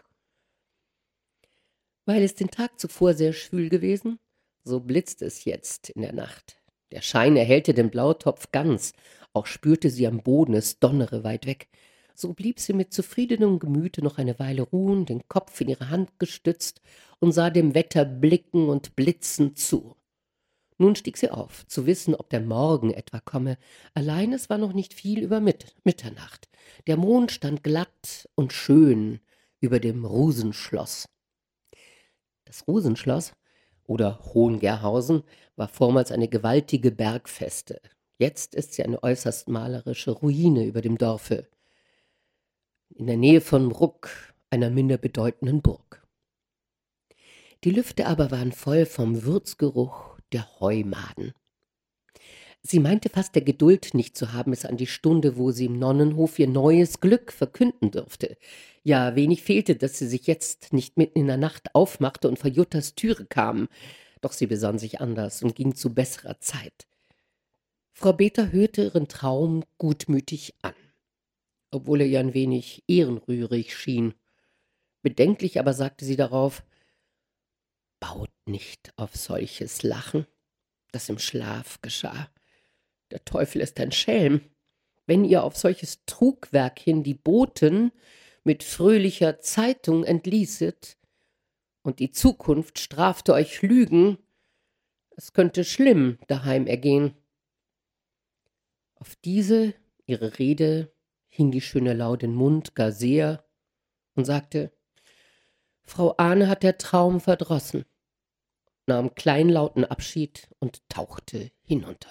Weil es den Tag zuvor sehr schwül gewesen, so blitzte es jetzt in der Nacht. Der Schein erhellte den Blautopf ganz, auch spürte sie am Boden, es donnere weit weg. So blieb sie mit zufriedenem Gemüte noch eine Weile ruhen, den Kopf in ihre Hand gestützt, und sah dem Wetter blicken und blitzen zu. Nun stieg sie auf, zu wissen, ob der Morgen etwa komme. Allein es war noch nicht viel über Mitternacht. Der Mond stand glatt und schön über dem Rusenschloss. Das Rusenschloss oder Hohengerhausen war vormals eine gewaltige Bergfeste. Jetzt ist sie eine äußerst malerische Ruine über dem Dorfe, in der Nähe von Bruck, einer minder bedeutenden Burg. Die Lüfte aber waren voll vom Würzgeruch der Heumaden. Sie meinte fast der Geduld nicht zu haben, es an die Stunde, wo sie im Nonnenhof ihr neues Glück verkünden dürfte. Ja, wenig fehlte, dass sie sich jetzt nicht mitten in der Nacht aufmachte und vor Juttas Türe kam. Doch sie besann sich anders und ging zu besserer Zeit. Frau Beter hörte ihren Traum gutmütig an, obwohl er ihr ein wenig ehrenrührig schien. Bedenklich aber sagte sie darauf: Baut nicht auf solches Lachen, das im Schlaf geschah. Der Teufel ist ein Schelm. Wenn ihr auf solches Trugwerk hin die Boten mit fröhlicher Zeitung entließet und die Zukunft strafte euch Lügen, es könnte schlimm daheim ergehen. Auf diese ihre Rede hing die schöne Lau den Mund gar sehr und sagte: Frau Ahne hat der Traum verdrossen, nahm kleinlauten Abschied und tauchte hinunter.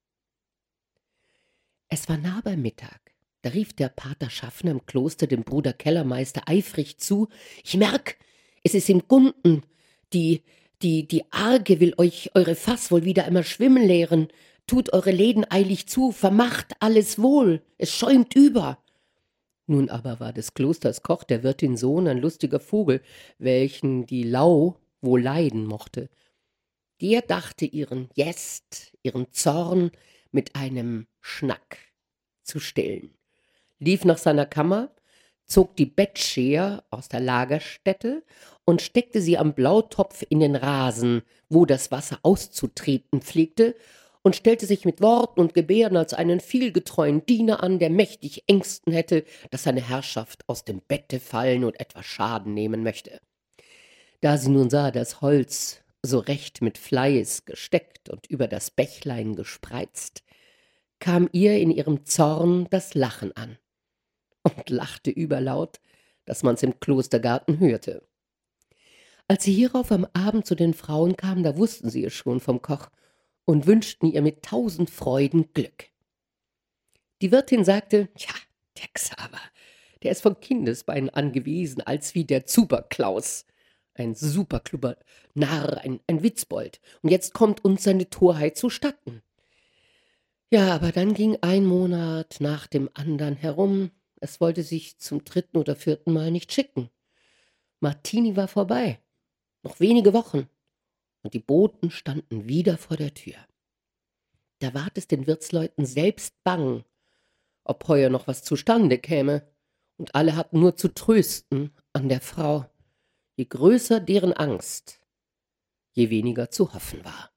Es war nah beim Mittag. Da rief der Pater Schaffner im Kloster dem Bruder Kellermeister eifrig zu: Ich merk, es ist im Gunden. Die Arge will euch eure Fass wohl wieder einmal schwimmen lehren. Tut eure Läden eilig zu, vermacht alles wohl, es schäumt über. Nun aber war des Klosters Koch, der Wirtin Sohn, ein lustiger Vogel, welchen die Lau wohl leiden mochte. Der dachte ihren Jest, ihren Zorn mit einem Schnack zu stillen, lief nach seiner Kammer, zog die Bettscheer aus der Lagerstätte und steckte sie am Blautopf in den Rasen, wo das Wasser auszutreten pflegte, und stellte sich mit Worten und Gebärden als einen vielgetreuen Diener an, der mächtig Ängsten hätte, dass seine Herrschaft aus dem Bette fallen und etwas Schaden nehmen möchte. Da sie nun sah, das Holz so recht mit Fleiß gesteckt und über das Bächlein gespreizt, kam ihr in ihrem Zorn das Lachen an. und lachte überlaut, dass man's im Klostergarten hörte. Als sie hierauf am Abend zu den Frauen kam, da wussten sie es schon vom Koch und wünschten ihr mit 1000 Freuden Glück. Die Wirtin sagte, ja, der Xaver, der ist von Kindesbeinen an gewesen, als wie der Zuberklaus. Ein superkluber Narr, ein Witzbold. Und jetzt kommt uns seine Torheit zustatten. Ja, aber dann ging ein Monat nach dem andern herum. Es wollte sich zum 3. oder 4. Mal nicht schicken. Martini war vorbei. Noch wenige Wochen. Und die Boten standen wieder vor der Tür. Da ward es den Wirtsleuten selbst bang, ob heuer noch was zustande käme. Und alle hatten nur zu trösten an der Frau. Je größer deren Angst, je weniger zu hoffen war.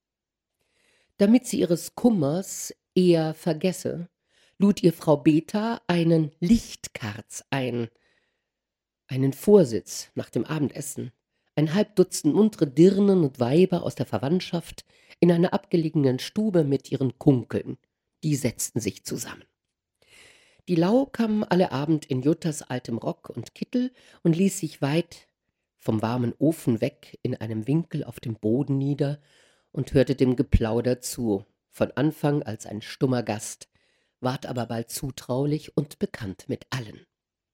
Damit sie ihres Kummers eher vergesse, lud ihr Frau Beta einen Lichtkarz ein, einen Vorsitz nach dem Abendessen, ein halb Dutzend muntere Dirnen und Weiber aus der Verwandtschaft in einer abgelegenen Stube mit ihren Kunkeln. Die setzten sich zusammen. Die Lau kam alle Abend in Juttas altem Rock und Kittel und ließ sich weit vom warmen Ofen weg in einem Winkel auf dem Boden nieder und hörte dem Geplauder zu, von Anfang als ein stummer Gast, ward aber bald zutraulich und bekannt mit allen.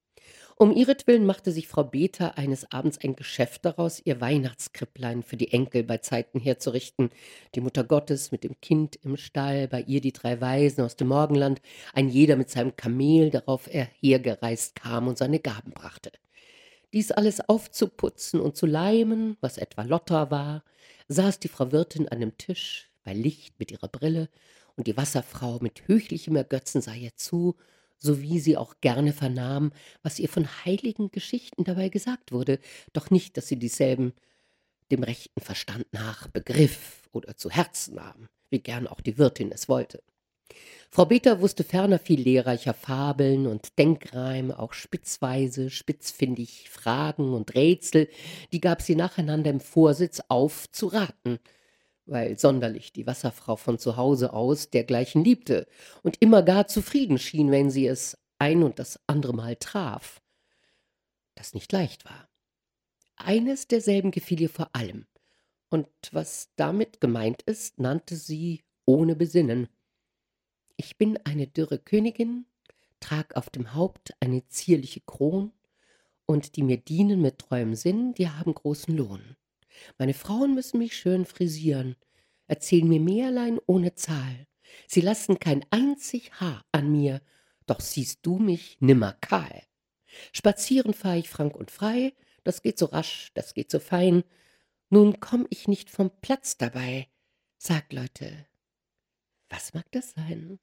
Um ihretwillen machte sich Frau Beta eines Abends ein Geschäft daraus, ihr Weihnachtskripplein für die Enkel bei Zeiten herzurichten, die Mutter Gottes mit dem Kind im Stall, bei ihr die 3 Waisen aus dem Morgenland, ein jeder mit seinem Kamel, darauf er hergereist kam und seine Gaben brachte. Dies alles aufzuputzen und zu leimen, was etwa Lotter war, saß die Frau Wirtin an dem Tisch, bei Licht mit ihrer Brille, und die Wasserfrau mit höchlichem Ergötzen sah ihr zu, so wie sie auch gerne vernahm, was ihr von heiligen Geschichten dabei gesagt wurde, doch nicht, dass sie dieselben dem rechten Verstand nach begriff oder zu Herzen nahm, wie gern auch die Wirtin es wollte. Frau Beta wusste ferner viel lehrreicher Fabeln und Denkreime, auch spitzweise, spitzfindig Fragen und Rätsel, die gab sie nacheinander im Vorsitz auf zu raten, weil sonderlich die Wasserfrau von zu Hause aus dergleichen liebte und immer gar zufrieden schien, wenn sie es ein und das andere Mal traf, das nicht leicht war. Eines derselben gefiel ihr vor allem, und was damit gemeint ist, nannte sie ohne Besinnen. Ich bin eine dürre Königin, trag auf dem Haupt eine zierliche Kron, und die mir dienen mit treuem Sinn, die haben großen Lohn. Meine Frauen müssen mich schön frisieren, erzählen mir Märlein ohne Zahl. Sie lassen kein einzig Haar an mir, doch siehst du mich nimmer kahl. Spazieren fahr ich frank und frei, das geht so rasch, das geht so fein. Nun komm ich nicht vom Platz dabei. Sagt, Leute, was mag das sein?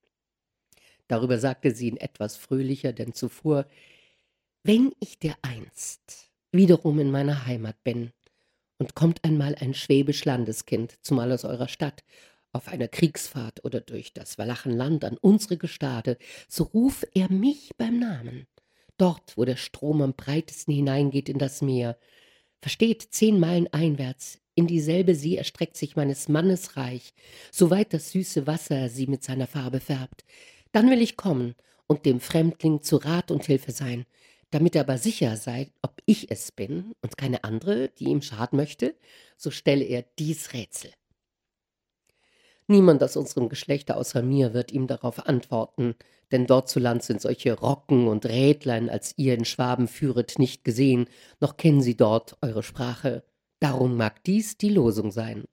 Darüber sagte sie in etwas fröhlicher, denn zuvor: »Wenn ich dereinst wiederum in meiner Heimat bin, und kommt einmal ein schwäbisch Landeskind, zumal aus eurer Stadt, auf einer Kriegsfahrt oder durch das Walachenland an unsere Gestade, so ruf er mich beim Namen, dort, wo der Strom am breitesten hineingeht in das Meer. Versteht, 10 Meilen einwärts, in dieselbe See erstreckt sich meines Mannes Reich, soweit das süße Wasser sie mit seiner Farbe färbt. Dann will ich kommen und dem Fremdling zu Rat und Hilfe sein. Damit er aber sicher sei, ob ich es bin und keine andere, die ihm schaden möchte, so stelle er dies Rätsel. Niemand aus unserem Geschlechte außer mir wird ihm darauf antworten, denn dort zu Land sind solche Rocken und Rädlein, als ihr in Schwaben führet, nicht gesehen, noch kennen sie dort eure Sprache. Darum mag dies die Losung sein.«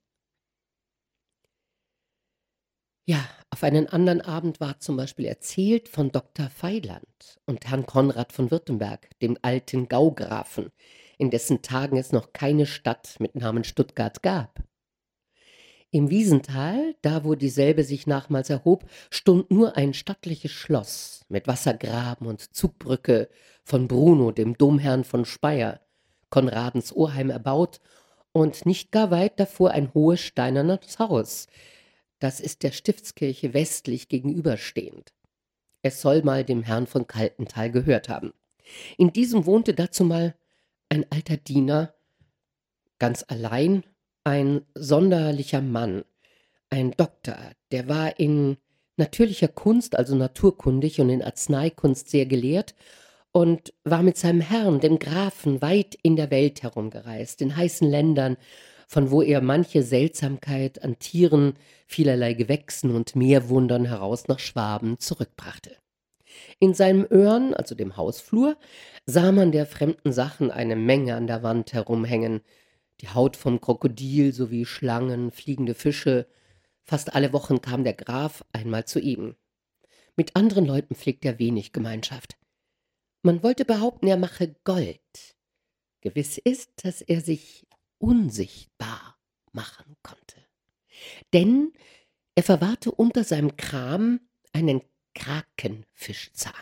Ja, auf einen anderen Abend war zum Beispiel erzählt von Dr. Feiland und Herrn Konrad von Württemberg, dem alten Gaugrafen, in dessen Tagen es noch keine Stadt mit Namen Stuttgart gab. Im Wiesental, da wo dieselbe sich nachmals erhob, stund nur ein stattliches Schloss mit Wassergraben und Zugbrücke von Bruno, dem Domherrn von Speyer, Konradens Oheim, erbaut, und nicht gar weit davor ein hohes steinernes Haus, das ist der Stiftskirche westlich gegenüberstehend. Es soll mal dem Herrn von Kaltental gehört haben. In diesem wohnte dazumal ein alter Diener, ganz allein, ein sonderlicher Mann, ein Doktor, der war in natürlicher Kunst, also naturkundig und in Arzneikunst sehr gelehrt und war mit seinem Herrn, dem Grafen, weit in der Welt herumgereist, in heißen Ländern, von wo er manche Seltsamkeit an Tieren, vielerlei Gewächsen und Meerwundern heraus nach Schwaben zurückbrachte. In seinem Öhrn, also dem Hausflur, sah man der fremden Sachen eine Menge an der Wand herumhängen, die Haut vom Krokodil sowie Schlangen, fliegende Fische. Fast alle Wochen kam der Graf einmal zu ihm. Mit anderen Leuten pflegt er wenig Gemeinschaft. Man wollte behaupten, er mache Gold. Gewiss ist, dass er sich unsichtbar machen konnte. Denn er verwahrte unter seinem Kram einen Krakenfischzahn.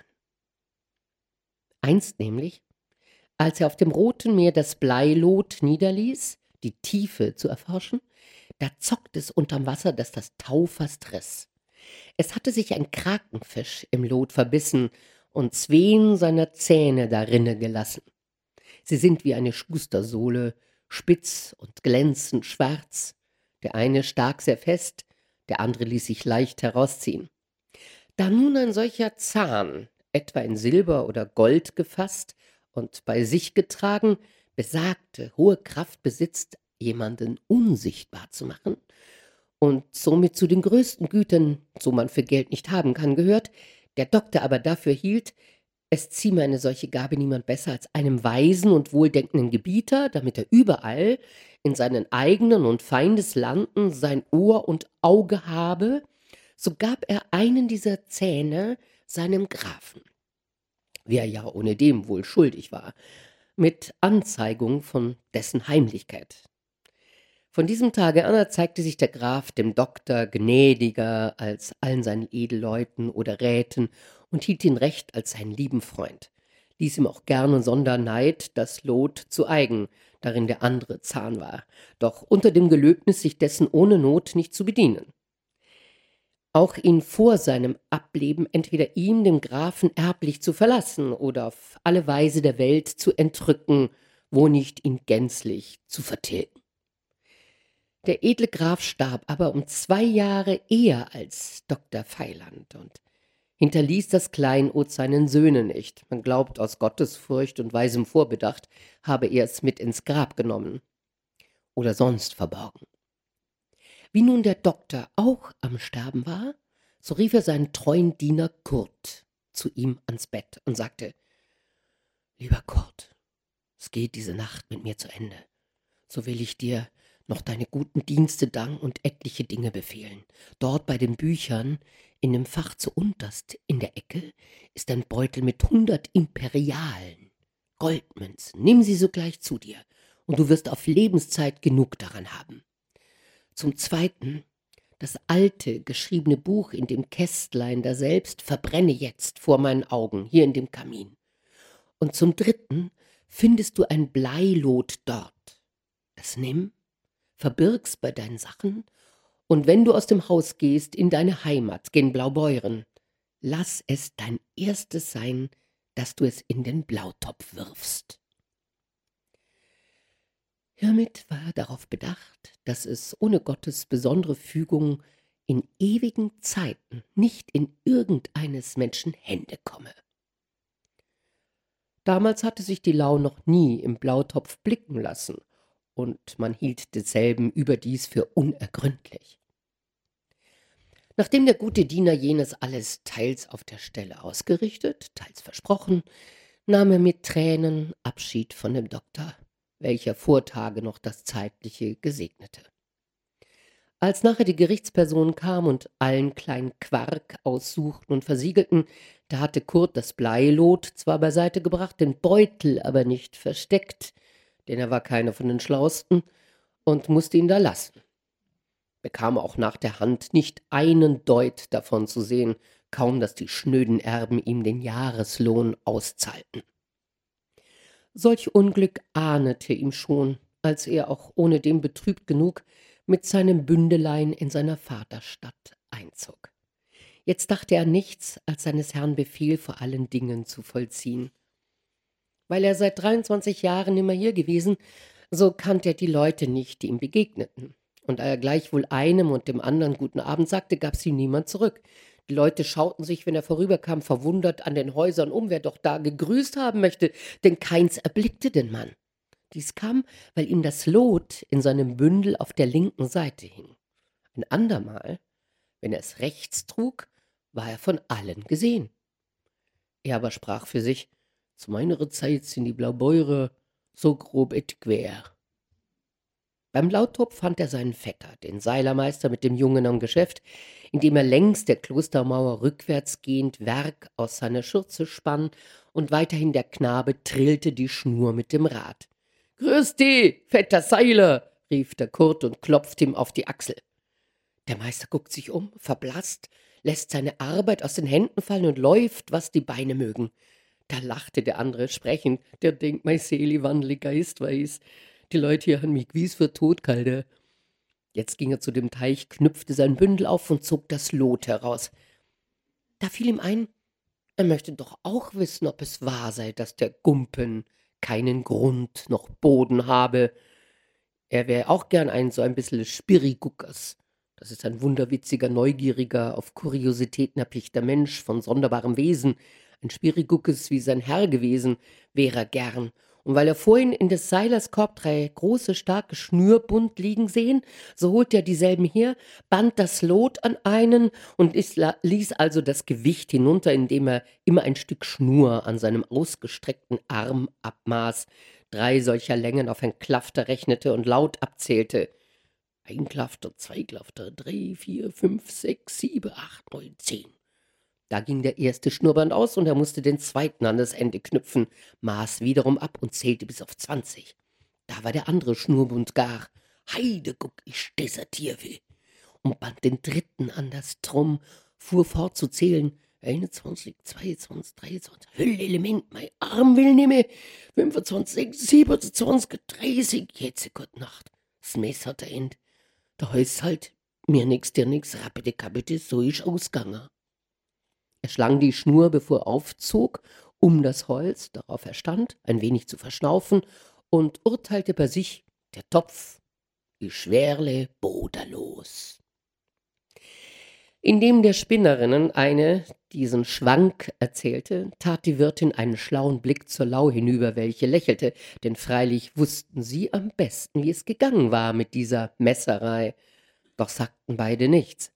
Einst nämlich, als er auf dem Roten Meer das Bleilot niederließ, die Tiefe zu erforschen, da zockte es unterm Wasser, dass das Tau fast riss. Es hatte sich ein Krakenfisch im Lot verbissen und 2 seiner Zähne darinne gelassen. Sie sind wie eine Schustersohle, spitz und glänzend schwarz. Der eine stak sehr fest, der andere ließ sich leicht herausziehen. Da nun ein solcher Zahn, etwa in Silber oder Gold gefasst und bei sich getragen, besagte, hohe Kraft besitzt, jemanden unsichtbar zu machen und somit zu den größten Gütern, so man für Geld nicht haben kann, gehört, der Doktor aber dafür hielt, es zieme eine solche Gabe niemand besser als einem weisen und wohldenkenden Gebieter, damit er überall in seinen eigenen und Feindeslanden sein Ohr und Auge habe, so gab er einen dieser Zähne seinem Grafen, wie er ja ohnedem wohl schuldig war, mit Anzeigung von dessen Heimlichkeit. Von diesem Tage an erzeigte sich der Graf dem Doktor gnädiger als allen seinen Edelleuten oder Räten und hielt ihn recht als seinen lieben Freund, ließ ihm auch gern und sonder Neid das Lot zu eigen, darin der andere Zahn war, doch unter dem Gelöbnis, sich dessen ohne Not nicht zu bedienen. Auch ihn vor seinem Ableben entweder ihm, dem Grafen, erblich zu verlassen oder auf alle Weise der Welt zu entrücken, wo nicht ihn gänzlich zu vertilgen. Der edle Graf starb aber um 2 Jahre eher als Dr. Feiland und hinterließ das Kleinod seinen Söhnen nicht. Man glaubt, aus Gottesfurcht und weisem Vorbedacht habe er es mit ins Grab genommen oder sonst verborgen. Wie nun der Doktor auch am Sterben war, so rief er seinen treuen Diener Kurt zu ihm ans Bett und sagte: »Lieber Kurt, es geht diese Nacht mit mir zu Ende. So will ich dir noch deine guten Dienste danken und etliche Dinge befehlen. Dort bei den Büchern, in dem Fach zuunterst in der Ecke, ist ein Beutel mit 100 Imperialen, Goldmünzen. Nimm sie sogleich zu dir, und du wirst auf Lebenszeit genug daran haben. Zum Zweiten, das alte, geschriebene Buch in dem Kästlein daselbst verbrenne jetzt vor meinen Augen, hier in dem Kamin. Und zum Dritten findest du ein Bleilot dort. Das nimm, verbirg's bei deinen Sachen, und wenn du aus dem Haus gehst in deine Heimat, gen Blaubeuren, lass es dein erstes sein, dass du es in den Blautopf wirfst.« Hiermit war er darauf bedacht, dass es ohne Gottes besondere Fügung in ewigen Zeiten nicht in irgendeines Menschen Hände komme. Damals hatte sich die Lau noch nie im Blautopf blicken lassen, und man hielt denselben überdies für unergründlich. Nachdem der gute Diener jenes alles teils auf der Stelle ausgerichtet, teils versprochen, nahm er mit Tränen Abschied von dem Doktor, welcher vor Tage noch das Zeitliche gesegnete. Als nachher die Gerichtspersonen kamen und allen kleinen Quark aussuchten und versiegelten, da hatte Kurt das Bleilot zwar beiseite gebracht, den Beutel aber nicht versteckt, denn er war keiner von den Schlausten und musste ihn da lassen. Bekam auch nach der Hand nicht einen Deut davon zu sehen, kaum dass die schnöden Erben ihm den Jahreslohn auszahlten. Solch Unglück ahnete ihm schon, als er auch ohnedem betrübt genug mit seinem Bündelein in seiner Vaterstadt einzog. Jetzt dachte er an nichts, als seines Herrn Befehl vor allen Dingen zu vollziehen. Weil er seit 23 Jahren nimmer hier gewesen, so kannte er die Leute nicht, die ihm begegneten. Und da er gleichwohl einem und dem anderen guten Abend sagte, gab's ihm niemand zurück. Die Leute schauten sich, wenn er vorüberkam, verwundert an den Häusern um, wer doch da gegrüßt haben möchte, denn keins erblickte den Mann. Dies kam, weil ihm das Lot in seinem Bündel auf der linken Seite hing. Ein andermal, wenn er es rechts trug, war er von allen gesehen. Er aber sprach für sich: Zu meiner Zeit sind die Blaubeurer so grob et quer. Beim Lauttopf fand er seinen Vetter, den Seilermeister mit dem Jungen am Geschäft, indem er längs der Klostermauer rückwärts gehend Werk aus seiner Schürze spann, und weiterhin der Knabe trillte die Schnur mit dem Rad. »Grüß dich, fetter Seiler«, rief der Kurt und klopfte ihm auf die Achsel. Der Meister guckt sich um, verblasst, lässt seine Arbeit aus den Händen fallen und läuft, was die Beine mögen. Da lachte der andere sprechend: »Der denkt, mei Seeli wandle geistweis. Die Leute hier han mich gewiss für tot gehalten.« Jetzt ging er zu dem Teich, knüpfte sein Bündel auf und zog das Lot heraus. Da fiel ihm ein, er möchte doch auch wissen, ob es wahr sei, dass der Gumpen keinen Grund noch Boden habe. Er wär auch gern so ein bissel Spiriguckers. Das ist ein wunderwitziger, neugieriger, auf Kuriositäten erpichter Mensch von sonderbarem Wesen. Ein Spiriguckes wie sein Herr gewesen, wär er gern. Und weil er vorhin in des Seilers Korb 3 große, starke Schnürbund liegen sehen, so holt er dieselben her, band das Lot an einen und ließ also das Gewicht hinunter, indem er immer ein Stück Schnur an seinem ausgestreckten Arm abmaß, 3 solcher Längen auf ein Klafter rechnete und laut abzählte: 1 Klafter, 2 Klafter, 3, 4, 5, 6, 7, 8, 9, 10. Da ging der erste Schnurrband aus und er musste den zweiten an das Ende knüpfen, maß wiederum ab und zählte bis auf 20. Da war der andere Schnurrbund gar. Heide, guck, ich desertier will. Und band den dritten an das Trumm, fuhr fort zu zählen. 21, 22, 23, Hüllelement, mein Arm will nimmer. 25, 27, 30, jetzt Gott Nacht. Das Mess hat er end. Da heißt halt, mir nix, dir nix, rappete kappete, so ist ausgangen. Er schlang die Schnur, bevor er aufzog, um das Holz, darauf er stand, ein wenig zu verschnaufen, und urteilte bei sich, der Topf, die Schwerle boderlos. Indem der Spinnerinnen eine diesen Schwank erzählte, tat die Wirtin einen schlauen Blick zur Lau hinüber, welche lächelte, denn freilich wussten sie am besten, wie es gegangen war mit dieser Messerei. Doch sagten beide nichts.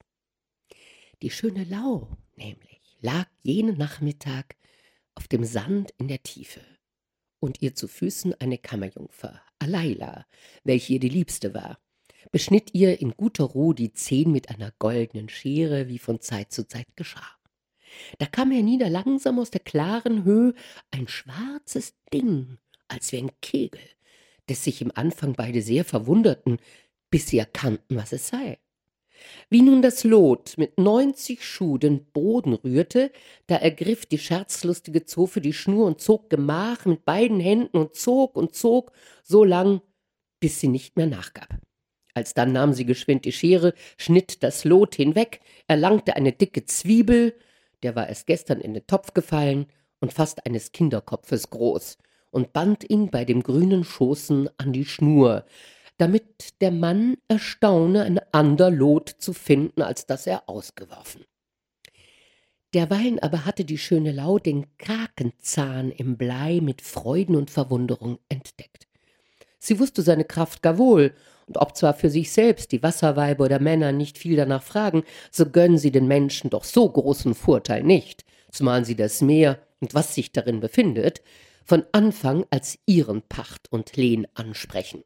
Die schöne Lau nämlich lag jenen Nachmittag auf dem Sand in der Tiefe, und ihr zu Füßen eine Kammerjungfer, Aleila, welche ihr die Liebste war, beschnitt ihr in guter Ruhe die Zehen mit einer goldenen Schere, wie von Zeit zu Zeit geschah. Da kam hernieder langsam aus der klaren Höhe ein schwarzes Ding, als wie ein Kegel, des sich im Anfang beide sehr verwunderten, bis sie erkannten, was es sei. Wie nun das Lot mit 90 Schuh den Boden rührte, da ergriff die scherzlustige Zofe die Schnur und zog Gemach mit beiden Händen und zog, so lang, bis sie nicht mehr nachgab. Alsdann nahm sie geschwind die Schere, schnitt das Lot hinweg, erlangte eine dicke Zwiebel, der war erst gestern in den Topf gefallen und fast eines Kinderkopfes groß, und band ihn bei dem grünen Schoßen an die Schnur, damit der Mann erstaune, ein ander Lot zu finden, als das er ausgeworfen. Derweilen aber hatte die schöne Lau den Krakenzahn im Blei mit Freuden und Verwunderung entdeckt. Sie wusste seine Kraft gar wohl, und ob zwar für sich selbst die Wasserweiber oder Männer nicht viel danach fragen, so gönnen sie den Menschen doch so großen Vorteil nicht, zumal sie das Meer und was sich darin befindet, von Anfang als ihren Pacht und Lehn ansprechen.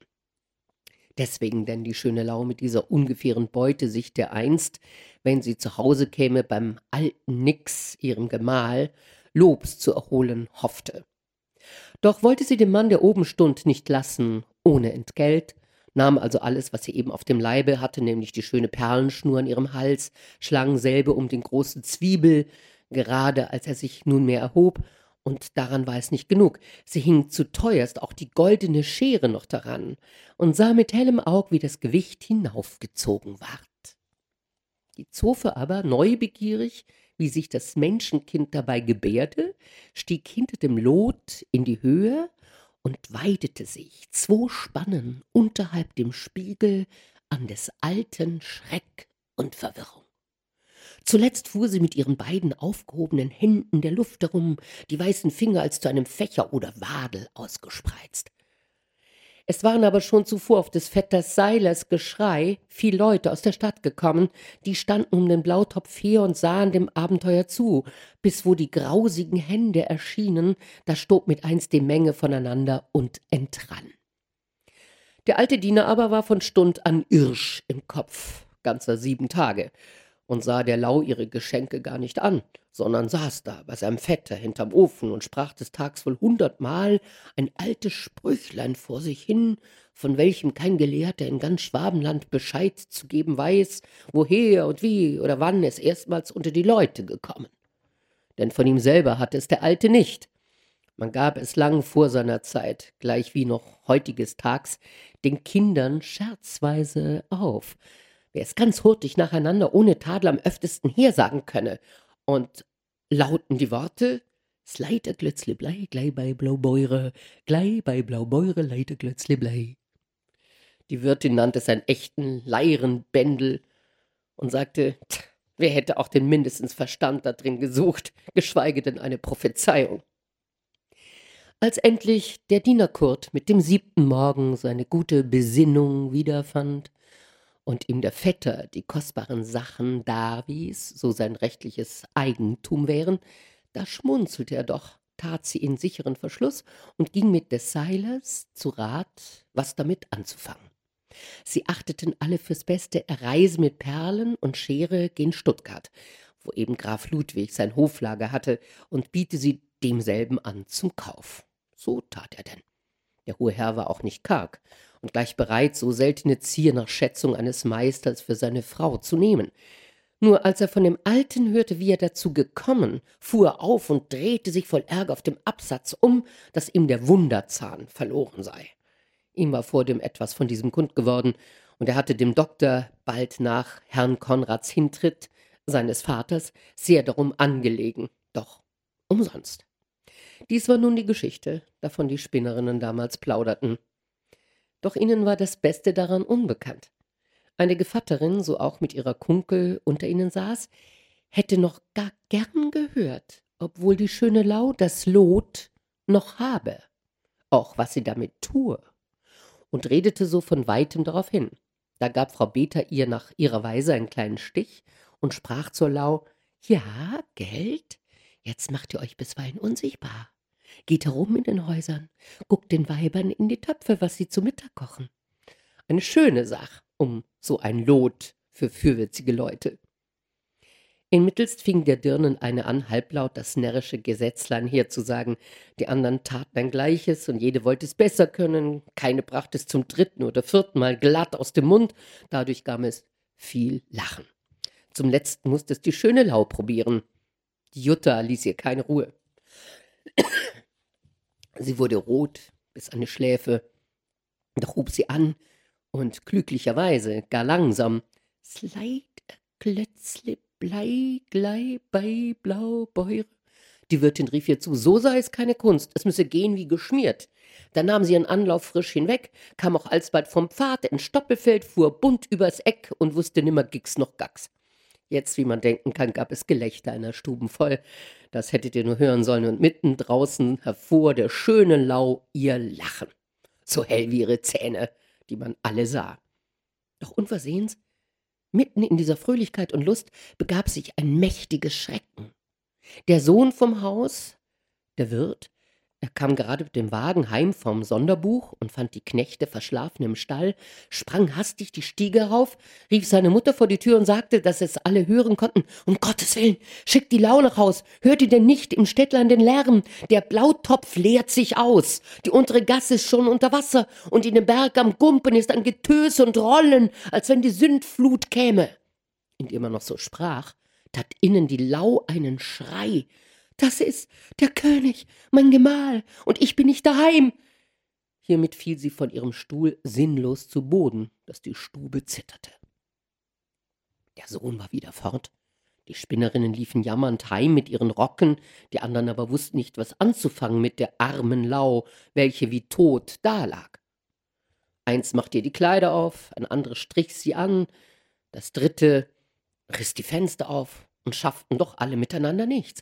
Deswegen denn die schöne Lau mit dieser ungefähren Beute sich dereinst, wenn sie zu Hause käme, beim alten Nix, ihrem Gemahl, Lobs zu erholen hoffte. Doch wollte sie dem Mann, der oben stund, nicht lassen, ohne Entgelt, nahm also alles, was sie eben auf dem Leibe hatte, nämlich die schöne Perlenschnur an ihrem Hals, schlang selbe um den großen Zwiebel, gerade als er sich nunmehr erhob, und daran war es nicht genug. Sie hing zu teuerst auch die goldene Schere noch daran und sah mit hellem Aug, wie das Gewicht hinaufgezogen ward. Die Zofe aber, neubegierig, wie sich das Menschenkind dabei gebärde, stieg hinter dem Lot in die Höhe und weidete sich 2 Spannen unterhalb dem Spiegel an des alten Schreck und Verwirrung. Zuletzt fuhr sie mit ihren beiden aufgehobenen Händen in der Luft herum, die weißen Finger als zu einem Fächer oder Wadel ausgespreizt. Es waren aber schon zuvor auf des Vetters Seilers Geschrei viel Leute aus der Stadt gekommen, die standen um den Blautopf her und sahen dem Abenteuer zu, bis wo die grausigen Hände erschienen, da stob mit eins die Menge voneinander und entrann. Der alte Diener aber war von Stund an irsch im Kopf, ganzer 7 Tage, und sah der Lau ihre Geschenke gar nicht an, sondern saß da bei seinem Vetter hinterm Ofen und sprach des Tags wohl 100-mal ein altes Sprüchlein vor sich hin, von welchem kein Gelehrter in ganz Schwabenland Bescheid zu geben weiß, woher und wie oder wann es erstmals unter die Leute gekommen. Denn von ihm selber hatte es der Alte nicht. Man gab es lang vor seiner Zeit, gleich wie noch heutiges Tags, den Kindern scherzweise auf, wer es ganz hurtig nacheinander ohne Tadel am öftesten hersagen könne. Und lauten die Worte: Sleiter Glötzle blei, glei bei Blaubeure, leiter Glötzle blei. Die Wirtin nannte es einen echten Leirenbändel und sagte, wer hätte auch den mindestens Verstand da drin gesucht, geschweige denn eine Prophezeiung. Als endlich der Diener Kurt mit dem 7. Morgen seine gute Besinnung wiederfand und ihm der Vetter die kostbaren Sachen darwies, so sein rechtliches Eigentum wären, da schmunzelte er doch, tat sie in sicheren Verschluss und ging mit des Seilers zu Rat, was damit anzufangen. Sie achteten alle fürs Beste, er reise mit Perlen und Schere gen Stuttgart, wo eben Graf Ludwig sein Hoflager hatte, und biete sie demselben an zum Kauf. So tat er denn. Der hohe Herr war auch nicht karg und gleich bereit, so seltene Zier nach Schätzung eines Meisters für seine Frau zu nehmen. Nur als er von dem Alten hörte, wie er dazu gekommen, fuhr er auf und drehte sich voll Ärger auf dem Absatz um, dass ihm der Wunderzahn verloren sei. Ihm war vor dem etwas von diesem kund geworden, und er hatte dem Doktor bald nach Herrn Konrads Hintritt, seines Vaters, sehr darum angelegen, doch umsonst. Dies war nun die Geschichte, davon die Spinnerinnen damals plauderten. Doch ihnen war das Beste daran unbekannt. Eine Gevatterin, so auch mit ihrer Kunkel unter ihnen saß, hätte noch gar gern gehört, ob wohl die schöne Lau das Lot noch habe, auch was sie damit tue, und redete so von weitem darauf hin. Da gab Frau Beter ihr nach ihrer Weise einen kleinen Stich und sprach zur Lau: »Ja, Geld? Jetzt macht ihr euch bisweilen unsichtbar. Geht herum in den Häusern, guckt den Weibern in die Töpfe, was sie zu Mittag kochen. Eine schöne Sach, um so ein Lot für fürwitzige Leute.« Inmittelst fing der Dirnen eine an, halblaut das närrische Gesetzlein herzusagen. Die anderen taten ein Gleiches, und jede wollte es besser können. Keine brachte es zum 3. oder 4. Mal glatt aus dem Mund. Dadurch kam es viel Lachen. Zum Letzten musste es die schöne Lau probieren. Die Jutta ließ ihr keine Ruhe. Sie wurde rot bis an die Schläfe, doch hub sie an und klüglicherweise, gar langsam: »Sleit Klötzle blei, glei bei Blaubeure.« Die Wirtin rief ihr zu, so sei es keine Kunst, es müsse gehen wie geschmiert. Da nahm sie ihren Anlauf frisch hinweg, kam auch alsbald vom Pfad in Stoppelfeld, fuhr bunt übers Eck und wusste nimmer Gix noch Gax. Jetzt, wie man denken kann, gab es Gelächter einer Stuben voll. Das hättet ihr nur hören sollen, und mitten draußen hervor der schöne Lau ihr Lachen, so hell wie ihre Zähne, die man alle sah. Doch unversehens, mitten in dieser Fröhlichkeit und Lust, begab sich ein mächtiges Schrecken. Der Sohn vom Haus, der Wirt, er kam gerade mit dem Wagen heim vom Sonderbuch und fand die Knechte verschlafen im Stall, sprang hastig die Stiege herauf, rief seine Mutter vor die Tür und sagte, dass es alle hören konnten: »Um Gottes Willen, schickt die Lau nach Haus! Hört ihr denn nicht im Städtlein den Lärm? Der Blautopf leert sich aus! Die untere Gasse ist schon unter Wasser, und in dem Berg am Gumpen ist ein Getöse und Rollen, als wenn die Sündflut käme!« Indem er noch so sprach, tat innen die Lau einen Schrei: »Das ist der König, mein Gemahl, und ich bin nicht daheim!« Hiermit fiel sie von ihrem Stuhl sinnlos zu Boden, dass die Stube zitterte. Der Sohn war wieder fort. Die Spinnerinnen liefen jammernd heim mit ihren Rocken, die anderen aber wussten nicht, was anzufangen mit der armen Lau, welche wie tot dalag. Eins machte ihr die Kleider auf, ein anderes strich sie an, das dritte riss die Fenster auf und schafften doch alle miteinander nichts.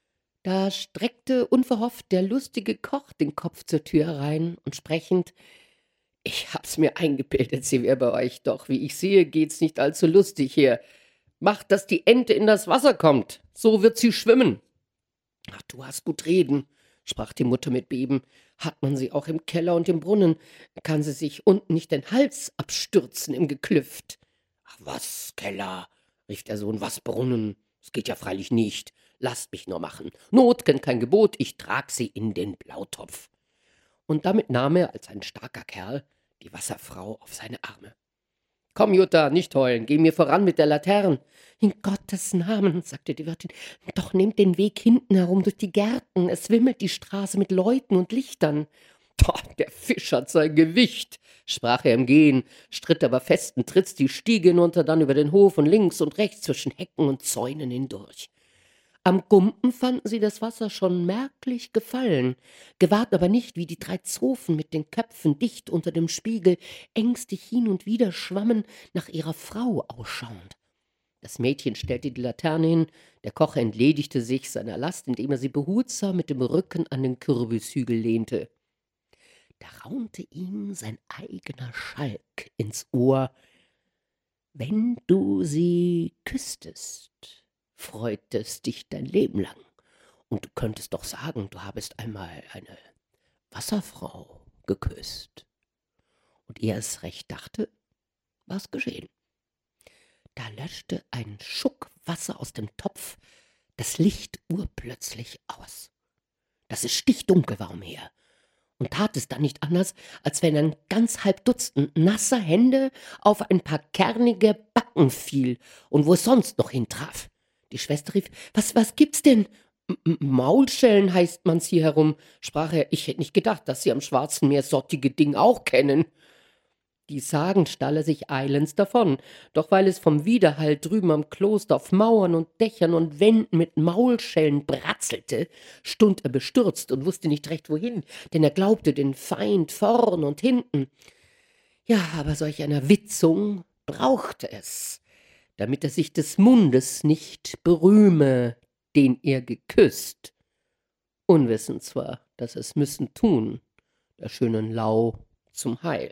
Da streckte unverhofft der lustige Koch den Kopf zur Tür herein und sprechend: »Ich hab's mir eingebildet, sie wär bei euch, doch wie ich sehe, geht's nicht allzu lustig hier. Macht, dass die Ente in das Wasser kommt, so wird sie schwimmen.« »Ach, du hast gut reden«, sprach die Mutter mit Beben. »Hat man sie auch im Keller und im Brunnen, kann sie sich unten nicht den Hals abstürzen im Geklüft.« »Ach, was Keller«, rief der Sohn, »was Brunnen? Das geht ja freilich nicht. Lasst mich nur machen. Not kennt kein Gebot, ich trag sie in den Blautopf.« Und damit nahm er, als ein starker Kerl, die Wasserfrau auf seine Arme. »Komm, Jutta, nicht heulen, geh mir voran mit der Latern.« »In Gottes Namen«, sagte die Wirtin, »doch nehmt den Weg hinten herum durch die Gärten, es wimmelt die Straße mit Leuten und Lichtern.« »Der Fisch hat sein Gewicht«, sprach er im Gehen, stritt aber festen Tritts die Stiege hinunter, dann über den Hof und links und rechts zwischen Hecken und Zäunen hindurch. Am Gumpen fanden sie das Wasser schon merklich gefallen, gewahrten aber nicht, wie die 3 Zofen mit den Köpfen dicht unter dem Spiegel ängstlich hin und wieder schwammen, nach ihrer Frau ausschauend. Das Mädchen stellte die Laterne hin, der Koch entledigte sich seiner Last, indem er sie behutsam mit dem Rücken an den Kürbishügel lehnte. Da raunte ihm sein eigener Schalk ins Ohr: »Wenn du sie küsstest, freut es dich dein Leben lang. Und du könntest doch sagen, du habest einmal eine Wasserfrau geküsst.« Und ehe er es recht dachte, war's geschehen. Da löschte ein Schuck Wasser aus dem Topf das Licht urplötzlich aus, dass es stichdunkel war umher, und tat es dann nicht anders, als wenn ein ganz halb Dutzend nasser Hände auf ein paar kernige Backen fiel und wo es sonst noch hintraf. Die Schwester rief: Was gibt's denn?« »Maulschellen heißt man's hier herum«, sprach er. »Ich hätte nicht gedacht, dass Sie am Schwarzen Meer sottige Ding auch kennen.« Dies sagend stahl er sich eilends davon, doch weil es vom Widerhall drüben am Kloster auf Mauern und Dächern und Wänden mit Maulschellen bratzelte, stund er bestürzt und wusste nicht recht wohin, denn er glaubte den Feind vorn und hinten. Ja, aber solch einer Witzung brauchte es, damit er sich des Mundes nicht berühme, den er geküsst, unwissend zwar, daß es müssen tun, der schönen Lau zum Heil.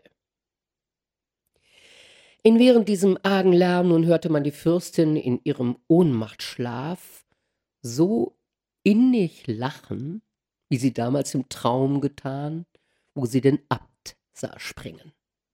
In während diesem argen Lärm nun hörte man die Fürstin in ihrem Ohnmachtsschlaf so innig lachen, wie sie damals im Traum getan, wo sie den Abt sah springen.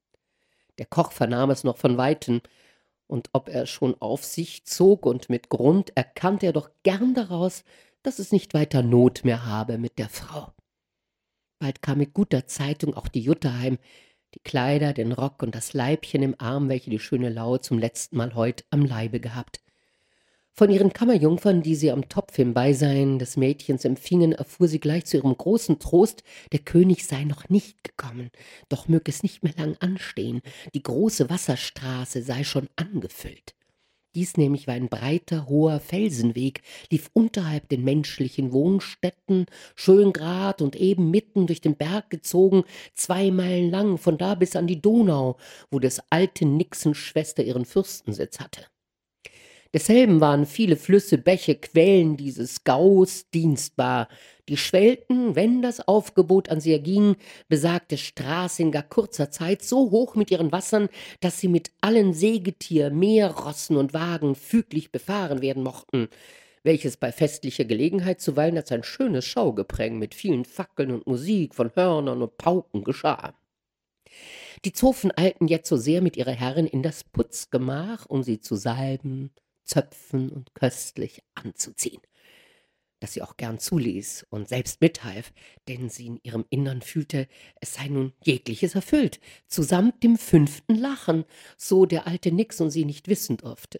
Der Koch vernahm es noch von Weitem, und ob er schon auf sich zog und mit Grund, erkannte er doch gern daraus, dass es nicht weiter Not mehr habe mit der Frau. Bald kam mit guter Zeitung auch die Jutta heim, die Kleider, den Rock und das Leibchen im Arm, welche die schöne Lau zum letzten Mal heut am Leibe gehabt. Von ihren Kammerjungfern, die sie am Topf im Beisein des Mädchens empfingen, erfuhr sie gleich zu ihrem großen Trost, der König sei noch nicht gekommen, doch mög es nicht mehr lang anstehen, die große Wasserstraße sei schon angefüllt. Dies nämlich war ein breiter, hoher Felsenweg, lief unterhalb den menschlichen Wohnstätten, schön grad und eben mitten durch den Berg gezogen, 2 Meilen lang, von da bis an die Donau, wo des alten Nixens Schwester ihren Fürstensitz hatte. Desselben waren viele Flüsse, Bäche, Quellen dieses Gaus dienstbar, die schwellten, wenn das Aufgebot an sie erging, besagte Straße in gar kurzer Zeit so hoch mit ihren Wassern, dass sie mit allen Sägetier, Meerrossen und Wagen füglich befahren werden mochten, welches bei festlicher Gelegenheit zuweilen als ein schönes Schaugepränge mit vielen Fackeln und Musik von Hörnern und Pauken geschah. Die Zofen eilten jetzo sehr mit ihrer Herrin in das Putzgemach, um sie zu salben, zöpfen und köstlich anzuziehen, dass sie auch gern zuließ und selbst mithalf, denn sie in ihrem Innern fühlte, es sei nun jegliches erfüllt, zusamt dem 5. Lachen, so der alte Nix und sie nicht wissen durfte.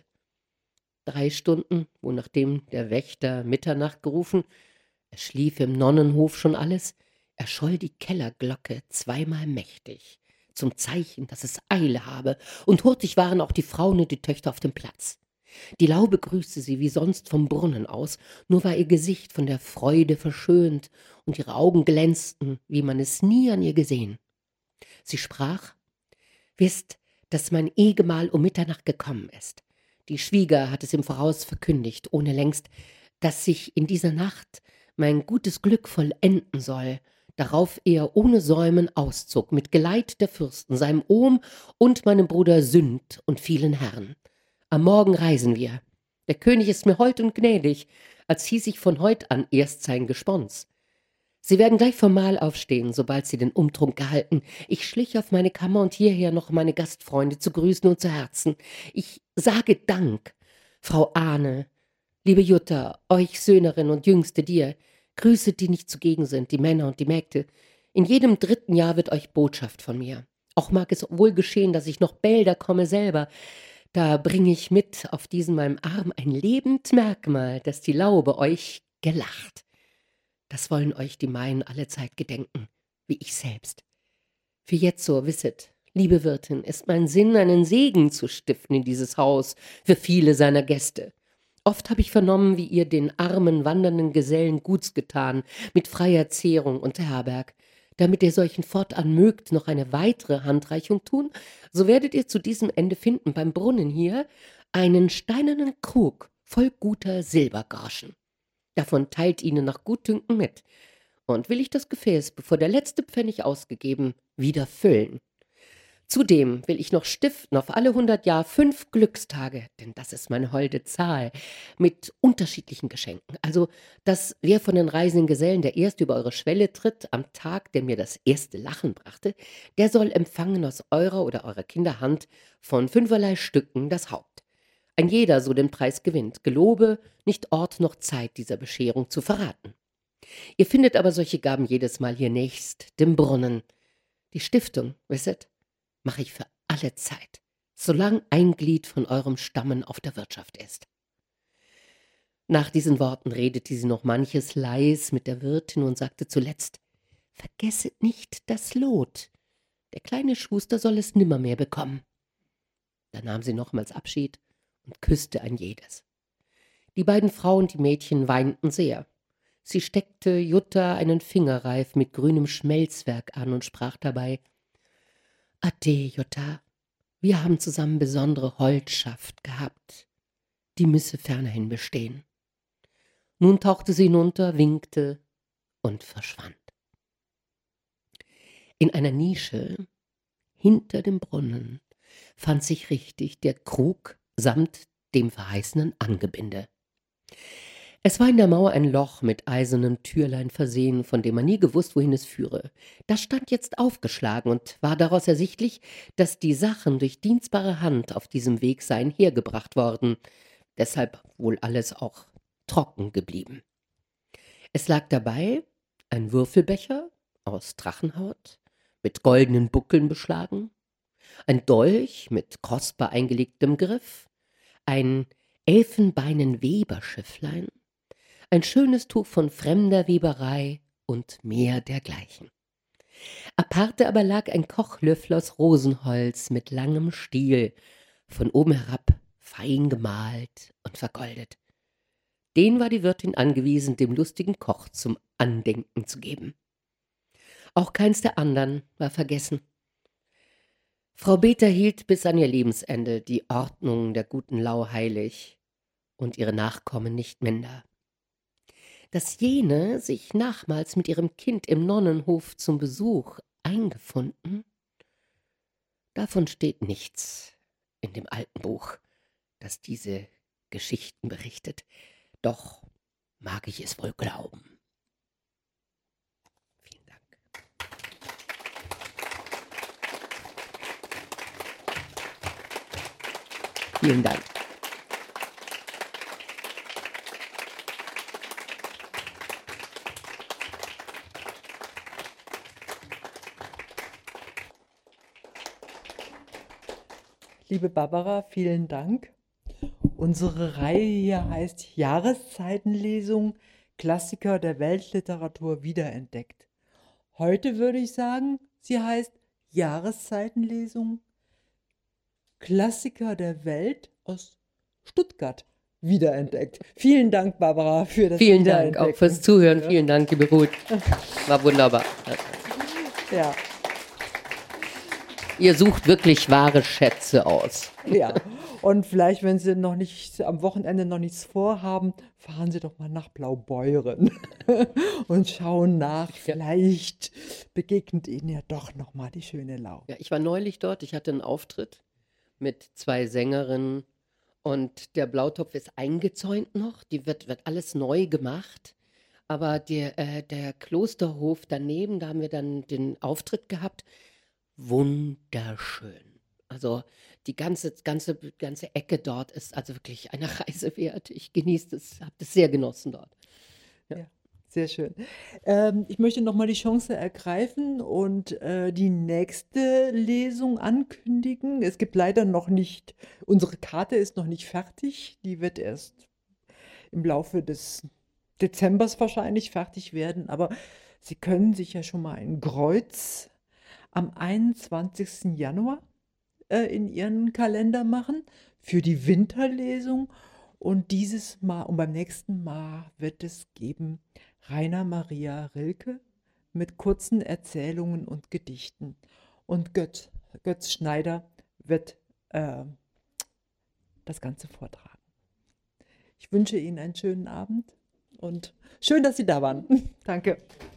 3 Stunden, wo nachdem der Wächter Mitternacht gerufen, es schlief im Nonnenhof schon alles, erscholl die Kellerglocke 2-mal mächtig, zum Zeichen, dass es Eile habe, und hurtig waren auch die Frauen und die Töchter auf dem Platz. Die Lau begrüßte sie wie sonst vom Brunnen aus, nur war ihr Gesicht von der Freude verschönt und ihre Augen glänzten, wie man es nie an ihr gesehen. Sie sprach: »Wißt, dass mein Ehegemahl um Mitternacht gekommen ist. Die Schwieger hat es im Voraus verkündigt, ohne längst, dass sich in dieser Nacht mein gutes Glück vollenden soll, darauf er ohne Säumen auszog, mit Geleit der Fürsten, seinem Ohm und meinem Bruder Sünd und vielen Herren. Am Morgen reisen wir. Der König ist mir hold und gnädig, als hieß ich von heut an erst sein Gespons. Sie werden gleich vom Mahl aufstehen, sobald sie den Umtrunk gehalten. Ich schlich auf meine Kammer und hierher noch meine Gastfreunde zu grüßen und zu herzen. Ich sage Dank, Frau Ahne, liebe Jutta, euch Söhnerin und Jüngste dir, grüßet, die nicht zugegen sind, die Männer und die Mägde. In jedem 3. Jahr wird euch Botschaft von mir. Auch mag es wohl geschehen, dass ich noch bälder komme selber. Da bringe ich mit auf diesen meinem Arm ein lebend Merkmal, dass die Laube euch gelacht. Das wollen euch die meinen allezeit gedenken, wie ich selbst. Wie jetzo, wisset, liebe Wirtin, ist mein Sinn, einen Segen zu stiften in dieses Haus für viele seiner Gäste. Oft habe ich vernommen, wie ihr den armen, wandernden Gesellen Guts getan, mit freier Zehrung und Herberg. Damit ihr solchen fortan mögt noch eine weitere Handreichung tun, so werdet ihr zu diesem Ende finden beim Brunnen hier einen steinernen Krug voll guter Silbergroschen. Davon teilt ihnen nach Gutdünken mit. Und will ich das Gefäß, bevor der letzte Pfennig ausgegeben, wieder füllen. Zudem will ich noch stiften auf alle 100 Jahr 5 Glückstage, denn das ist meine holde Zahl, mit unterschiedlichen Geschenken. Also, dass wer von den reisenden Gesellen der erst über eure Schwelle tritt, am Tag, der mir das erste Lachen brachte, der soll empfangen aus eurer oder eurer Kinder Hand von 5 Stücken das Haupt. Ein jeder so den Preis gewinnt, gelobe, nicht Ort noch Zeit dieser Bescherung zu verraten. Ihr findet aber solche Gaben jedes Mal hier nächst dem Brunnen. Die Stiftung, wisset, mache ich für alle Zeit, solang ein Glied von eurem Stammen auf der Wirtschaft ist. Nach diesen Worten redete sie noch manches leis mit der Wirtin und sagte zuletzt, vergesset nicht das Lot, der kleine Schuster soll es nimmermehr bekommen. Da nahm sie nochmals Abschied und küsste ein jedes. Die beiden Frauen, die Mädchen, weinten sehr. Sie steckte Jutta einen Fingerreif mit grünem Schmelzwerk an und sprach dabei, Ade, Jutta, wir haben zusammen besondere Holdschaft gehabt. Die müsse fernerhin bestehen. Nun tauchte sie hinunter, winkte und verschwand. In einer Nische hinter dem Brunnen fand sich richtig der Krug samt dem verheißenen Angebinde. Es war in der Mauer ein Loch mit eisernem Türlein versehen, von dem man nie gewusst, wohin es führe. Das stand jetzt aufgeschlagen und war daraus ersichtlich, dass die Sachen durch dienstbare Hand auf diesem Weg seien hergebracht worden, deshalb wohl alles auch trocken geblieben. Es lag dabei ein Würfelbecher aus Drachenhaut, mit goldenen Buckeln beschlagen, ein Dolch mit kostbar eingelegtem Griff, ein elfenbeinen Weberschifflein, ein schönes Tuch von fremder Weberei und mehr dergleichen. Aparte aber lag ein Kochlöffel aus Rosenholz mit langem Stiel, von oben herab fein gemalt und vergoldet. Den war die Wirtin angewiesen, dem lustigen Koch zum Andenken zu geben. Auch keins der andern war vergessen. Frau Beter hielt bis an ihr Lebensende die Ordnung der guten Lau heilig und ihre Nachkommen nicht minder. Dass jene sich nachmals mit ihrem Kind im Nonnenhof zum Besuch eingefunden, davon steht nichts in dem alten Buch, das diese Geschichten berichtet. Doch mag ich es wohl glauben. Vielen Dank. Vielen Dank. Liebe Barbara, vielen Dank. Unsere Reihe hier heißt Jahreszeitenlesung Klassiker der Weltliteratur wiederentdeckt. Heute würde ich sagen, sie heißt Jahreszeitenlesung Klassiker der Welt aus Stuttgart wiederentdeckt. Vielen Dank, Barbara, für das Vielen Dank auch fürs Zuhören. Ja. Vielen Dank, liebe Ruth. War wunderbar. Ja. Ihr sucht wirklich wahre Schätze aus. Ja, und vielleicht, wenn Sie noch nicht am Wochenende noch nichts vorhaben, fahren Sie doch mal nach Blaubeuren und schauen nach. Ja. Vielleicht begegnet Ihnen ja doch noch mal die schöne Lau. Ja, ich war neulich dort, ich hatte einen Auftritt mit 2 Sängerinnen und der Blautopf ist eingezäunt noch, die wird alles neu gemacht. Aber der Klosterhof daneben, da haben wir dann den Auftritt gehabt. Wunderschön. Also die ganze Ecke dort ist also wirklich eine Reise wert. Ich genieße es, habe das sehr genossen dort. Ja. Ja, sehr schön. Ich möchte noch mal die Chance ergreifen und die nächste Lesung ankündigen. Es gibt leider noch nicht, unsere Karte ist noch nicht fertig. Die wird erst im Laufe des Dezembers wahrscheinlich fertig werden. Aber Sie können sich ja schon mal ein Kreuz am 21. Januar in Ihren Kalender machen für die Winterlesung. Und dieses Mal und beim nächsten Mal wird es geben Rainer Maria Rilke mit kurzen Erzählungen und Gedichten. Und Götz Schneider wird das Ganze vortragen. Ich wünsche Ihnen einen schönen Abend und schön, dass Sie da waren. Danke.